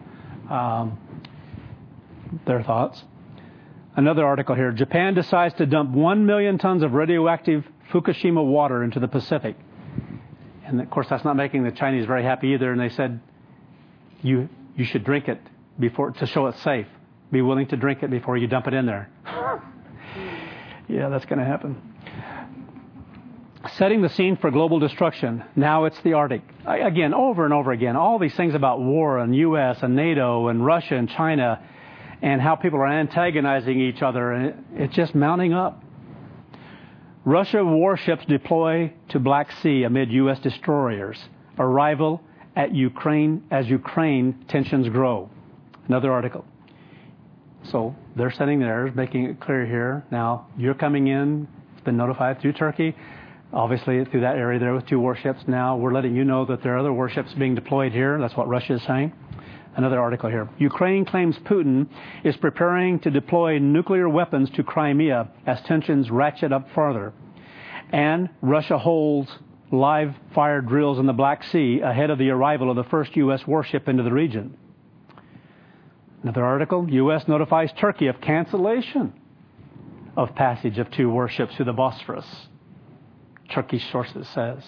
Their thoughts. Another article here. Japan decides to dump 1 million tons of radioactive Fukushima water into the Pacific. And, of course, that's not making the Chinese very happy either. And they said, you should drink it before to show it's safe. Be willing to drink it before you dump it in there. Yeah, that's going to happen. Setting the scene for global destruction. Now it's the Arctic. Again, over and over again, all these things about war and U.S. and NATO and Russia and China and how people are antagonizing each other. And it's just mounting up. Russia warships deploy to Black Sea amid U.S. destroyers. Arrival at Ukraine as Ukraine tensions grow. Another article. So they're sending theirs, making it clear here. Now, you're coming in. It's been notified through Turkey. Obviously, through that area there with 2 warships. Now, we're letting you know that there are other warships being deployed here. That's what Russia is saying. Another article here. Ukraine claims Putin is preparing to deploy nuclear weapons to Crimea as tensions ratchet up further. And Russia holds live fire drills in the Black Sea ahead of the arrival of the first U.S. warship into the region. Another article. U.S. notifies Turkey of cancellation of passage of 2 warships through the Bosphorus. Turkish sources says.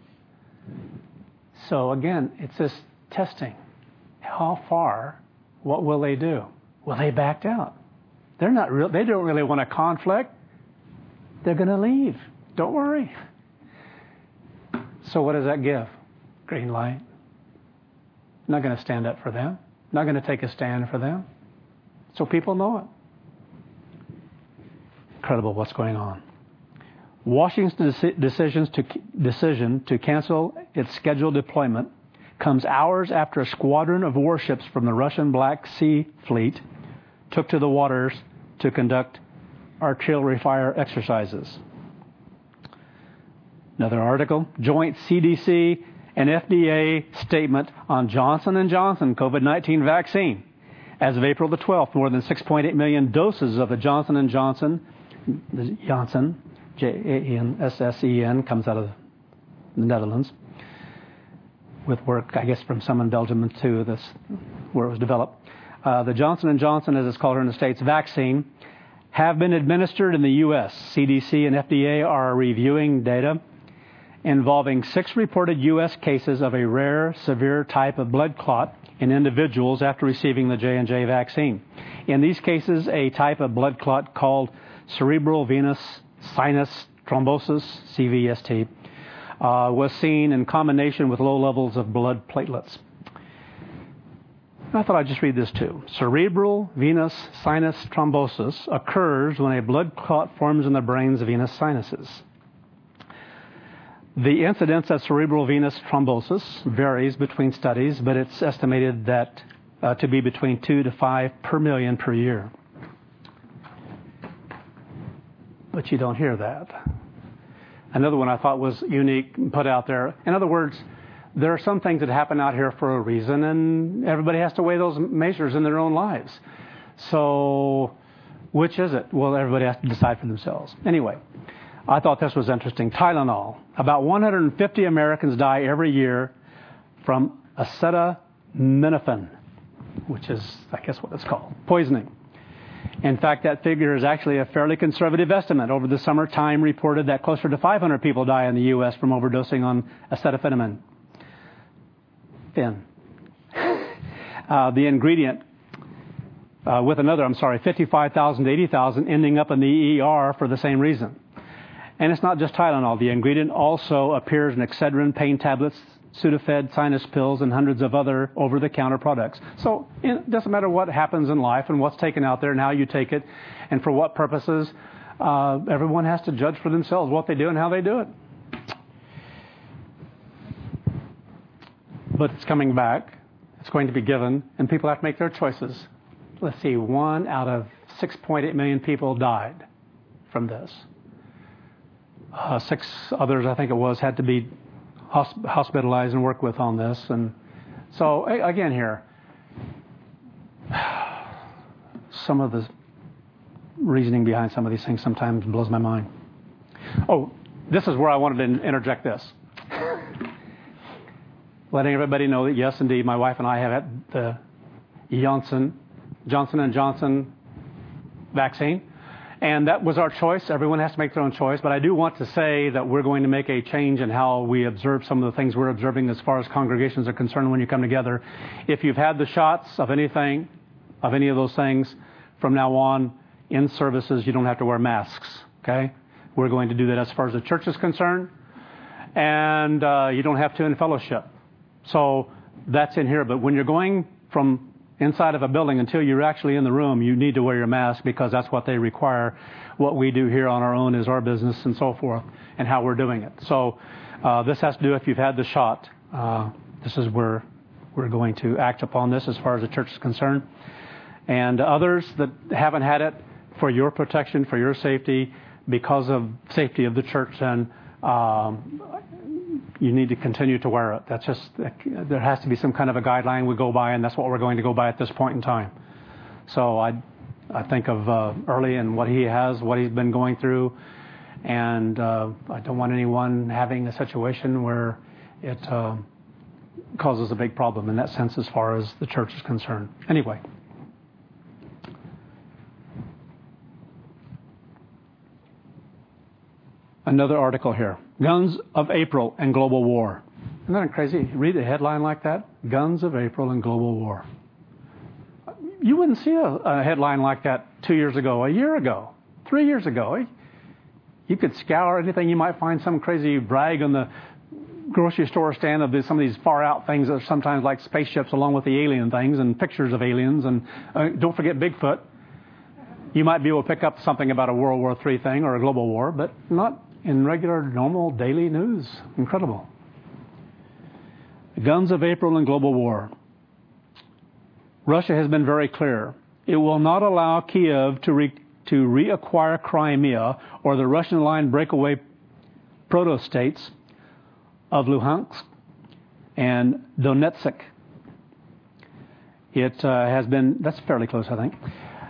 So again, it's this testing. How far? What will they do? Well, they backed out. They don't really want a conflict. They're going to leave. Don't worry. So what does that give? Green light. Not going to stand up for them. Not going to take a stand for them. So people know it. Incredible what's going on. Washington's decision to cancel its scheduled deployment comes hours after a squadron of warships from the Russian Black Sea Fleet took to the waters to conduct artillery fire exercises. Another article, joint CDC and FDA statement on Johnson & Johnson COVID-19 vaccine. As of April the 12th, more than 6.8 million doses of the Johnson & Johnson, Janssen, comes out of the Netherlands, with work, I guess, from some in Belgium too, this where it was developed. The Johnson & Johnson, as it's called here in the States, vaccine, have been administered in the U.S. CDC and FDA are reviewing data involving 6 reported U.S. cases of a rare, severe type of blood clot in individuals after receiving the J&J vaccine. In these cases, a type of blood clot called cerebral venous sinus thrombosis, CVST, was seen in combination with low levels of blood platelets. I thought I'd just read this too. Cerebral venous sinus thrombosis occurs when a blood clot forms in the brain's venous sinuses. The incidence of cerebral venous thrombosis varies between studies, but it's estimated that to be between 2 to 5 per million per year. But you don't hear that. Another one I thought was unique and put out there. In other words, there are some things that happen out here for a reason, and everybody has to weigh those measures in their own lives. So, which is it? Well, everybody has to decide for themselves. Anyway, I thought this was interesting. Tylenol. About 150 Americans die every year from acetaminophen, which is, I guess, what it's called, poisoning. In fact, that figure is actually a fairly conservative estimate. Over the summer, Time reported that closer to 500 people die in the U.S. from overdosing on acetaminophen. The ingredient, with another, 55,000 to 80,000 ending up in the ER for the same reason. And it's not just Tylenol. The ingredient also appears in Excedrin, pain tablets, Sudafed, sinus pills, and hundreds of other over-the-counter products. So it doesn't matter what happens in life and what's taken out there and how you take it and for what purposes. Everyone has to judge for themselves what they do and how they do it. But it's coming back. It's going to be given, and people have to make their choices. Let's see, 1 out of 6.8 million people died from this. 6 others, I think it was, had to be hospitalized and work with on this. And so, again here, some of the reasoning behind some of these things sometimes blows my mind. Oh, this is where I wanted to interject this. Letting everybody know that, yes, indeed, my wife and I have had the Johnson & Johnson vaccine. And that was our choice. Everyone has to make their own choice. But I do want to say that we're going to make a change in how we observe some of the things we're observing as far as congregations are concerned when you come together. If you've had the shots of anything, of any of those things, from now on, in services, you don't have to wear masks. Okay? We're going to do that as far as the church is concerned. And you don't have to in fellowship. So that's in here. But when you're going from inside of a building until you're actually in the room, you need to wear your mask because that's what they require. What we do here on our own is our business and so forth and how we're doing it. So this has to do if you've had the shot. This is where we're going to act upon this as far as the church is concerned. And others that haven't had it, for your protection, for your safety, because of safety of the church, then you need to continue to wear it. That's just, there has to be some kind of a guideline we go by, and that's what we're going to go by at this point in time. So I think of Early and what he's been going through, and I don't want anyone having a situation where it causes a big problem in that sense as far as the church is concerned. Anyway. Another article here. Guns of April and Global War. Isn't that crazy? Read a headline like that. Guns of April and Global War. You wouldn't see a headline like that 2 years ago, a year ago, 3 years ago. You could scour anything. You might find some crazy brag on the grocery store stand of some of these far out things that are sometimes like spaceships along with the alien things and pictures of aliens. And don't forget Bigfoot. You might be able to pick up something about a World War III thing or a global war, but not in regular, normal, daily news. Incredible. Guns of April and Global War. Russia has been very clear. It will not allow Kiev to reacquire Crimea or the Russian-aligned breakaway proto-states of Luhansk and Donetsk. It has been, that's fairly close, I think.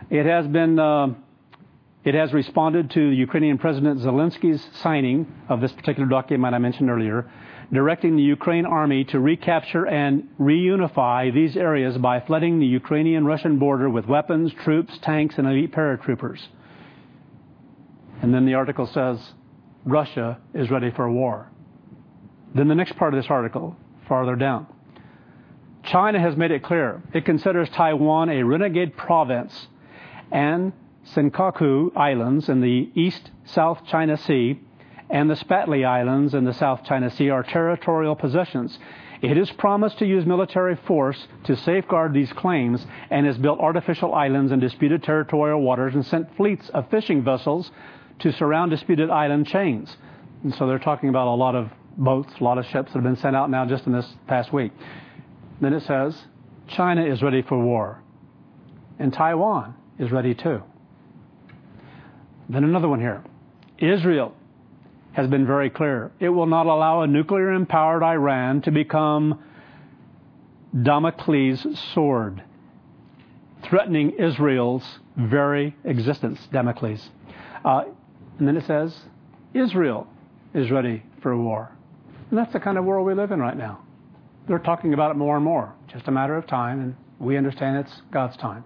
It has responded to Ukrainian President Zelensky's signing of this particular document I mentioned earlier, directing the Ukraine army to recapture and reunify these areas by flooding the Ukrainian-Russian border with weapons, troops, tanks, and elite paratroopers. And then the article says, Russia is ready for war. Then the next part of this article, farther down. China has made it clear it considers Taiwan a renegade province, and Senkaku Islands in the East-South China Sea and the Spratly Islands in the South China Sea are territorial possessions. It has promised to use military force to safeguard these claims and has built artificial islands in disputed territorial waters and sent fleets of fishing vessels to surround disputed island chains. And so they're talking about a lot of boats, a lot of ships that have been sent out now just in this past week. Then it says, China is ready for war. And Taiwan is ready too. Then another one here. Israel has been very clear. It will not allow a nuclear-empowered Iran to become Damocles' sword, threatening Israel's very existence, Damocles. And then it says, Israel is ready for war. And that's the kind of world we live in right now. They're talking about it more and more. Just a matter of time, and we understand it's God's time.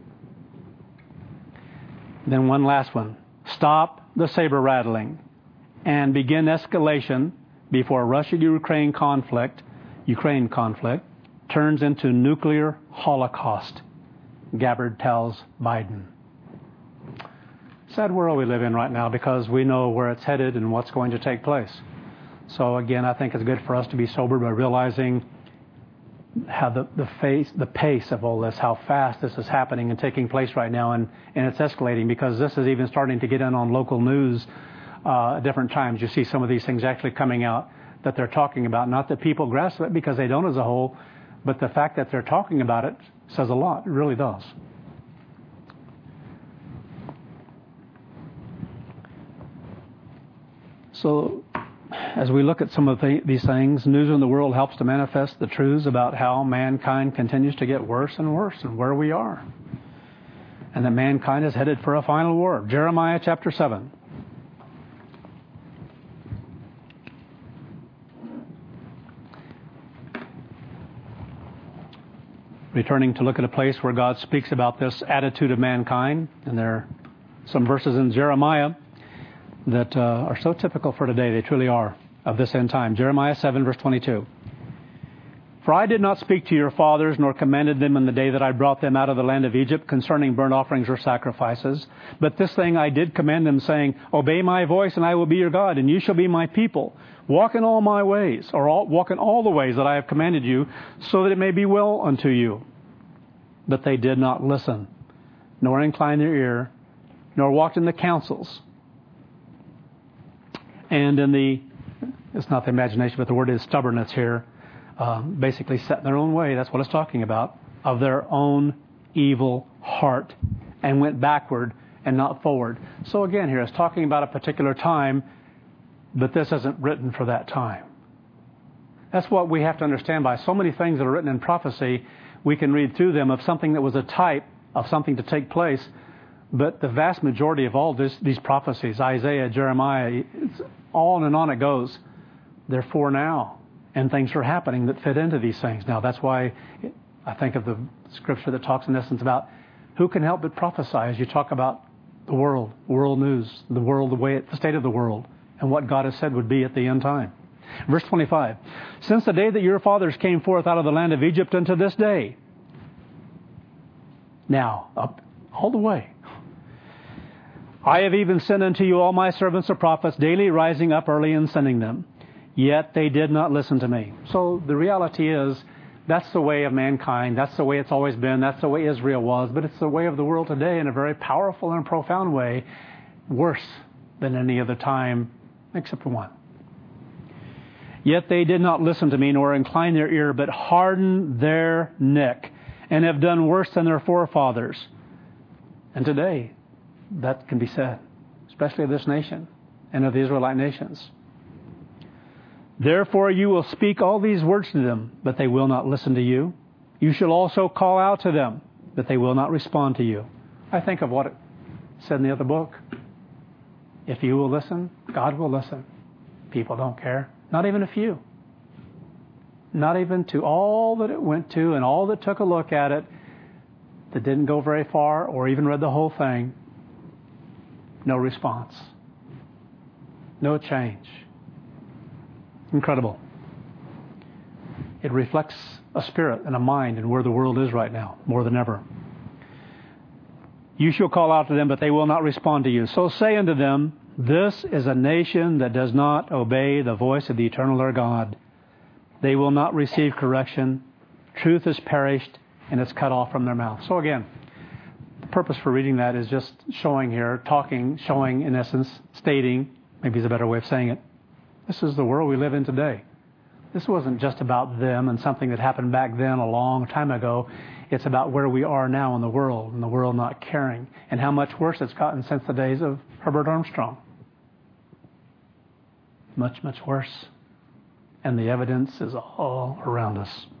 Then one last one. Stop the saber rattling and begin escalation before Russia-Ukraine conflict turns into nuclear holocaust, Gabbard tells Biden. Sad world we live in right now because we know where it's headed and what's going to take place. So again, I think it's good for us to be sober by realizing how the pace of all this, how fast this is happening and taking place right now, and it's escalating because this is even starting to get in on local news at different times. You see some of these things actually coming out that they're talking about. Not that people grasp it because they don't as a whole, but the fact that they're talking about it says a lot. It really does. So as we look at some of these things, News in the World helps to manifest the truths about how mankind continues to get worse and worse and where we are. And that mankind is headed for a final war. Jeremiah chapter 7. Returning to look at a place where God speaks about this attitude of mankind. And there are some verses in Jeremiah that are so typical for today. They truly are, of this end time. Jeremiah 7, verse 22. For I did not speak to your fathers, nor commanded them in the day that I brought them out of the land of Egypt concerning burnt offerings or sacrifices. But this thing I did command them, saying, Obey my voice, and I will be your God, and you shall be my people. Walk in all my ways, or walk in all the ways that I have commanded you, so that it may be well unto you. But they did not listen, nor incline their ear, nor walked in the counsels. And it's not the imagination, but the word is stubbornness here. Basically set in their own way, that's what it's talking about, of their own evil heart, and went backward and not forward. So again here, it's talking about a particular time, but this isn't written for that time. That's what we have to understand by so many things that are written in prophecy. We can read through them of something that was a type of something to take place, but the vast majority of all these prophecies, Isaiah, Jeremiah, it's on and on it goes. They're for now. And things are happening that fit into these things. Now, that's why I think of the scripture that talks in essence about who can help but prophesy as you talk about the world news, the state of the world, and what God has said would be at the end time. Verse 25. Since the day that your fathers came forth out of the land of Egypt unto this day. Now, up all the way. I have even sent unto you all my servants the prophets, daily rising up early and sending them. Yet they did not listen to me. So the reality is, that's the way of mankind. That's the way it's always been. That's the way Israel was. But it's the way of the world today in a very powerful and profound way. Worse than any other time, except for one. Yet they did not listen to me, nor incline their ear, but hardened their neck, and have done worse than their forefathers. And today, that can be said, especially of this nation and of the Israelite nations. Therefore you will speak all these words to them, but they will not listen to you. You shall also call out to them, but they will not respond to you. I think of what it said in the other book. If you will listen, God will listen. People don't care. Not even a few. Not even to all that it went to and all that took a look at it that didn't go very far or even read the whole thing. No response. No change. Incredible. It reflects a spirit and a mind and where the world is right now, more than ever. You shall call out to them, but they will not respond to you. So say unto them, this is a nation that does not obey the voice of the eternal their God. They will not receive correction. Truth is perished, and it's cut off from their mouth. So again, the purpose for reading that is just showing here, showing in essence, stating, maybe is a better way of saying it, this is the world we live in today. This wasn't just about them and something that happened back then a long time ago. It's about where we are now in the world, and the world not caring, and how much worse it's gotten since the days of Herbert Armstrong. much, much worse. And the evidence is all around us.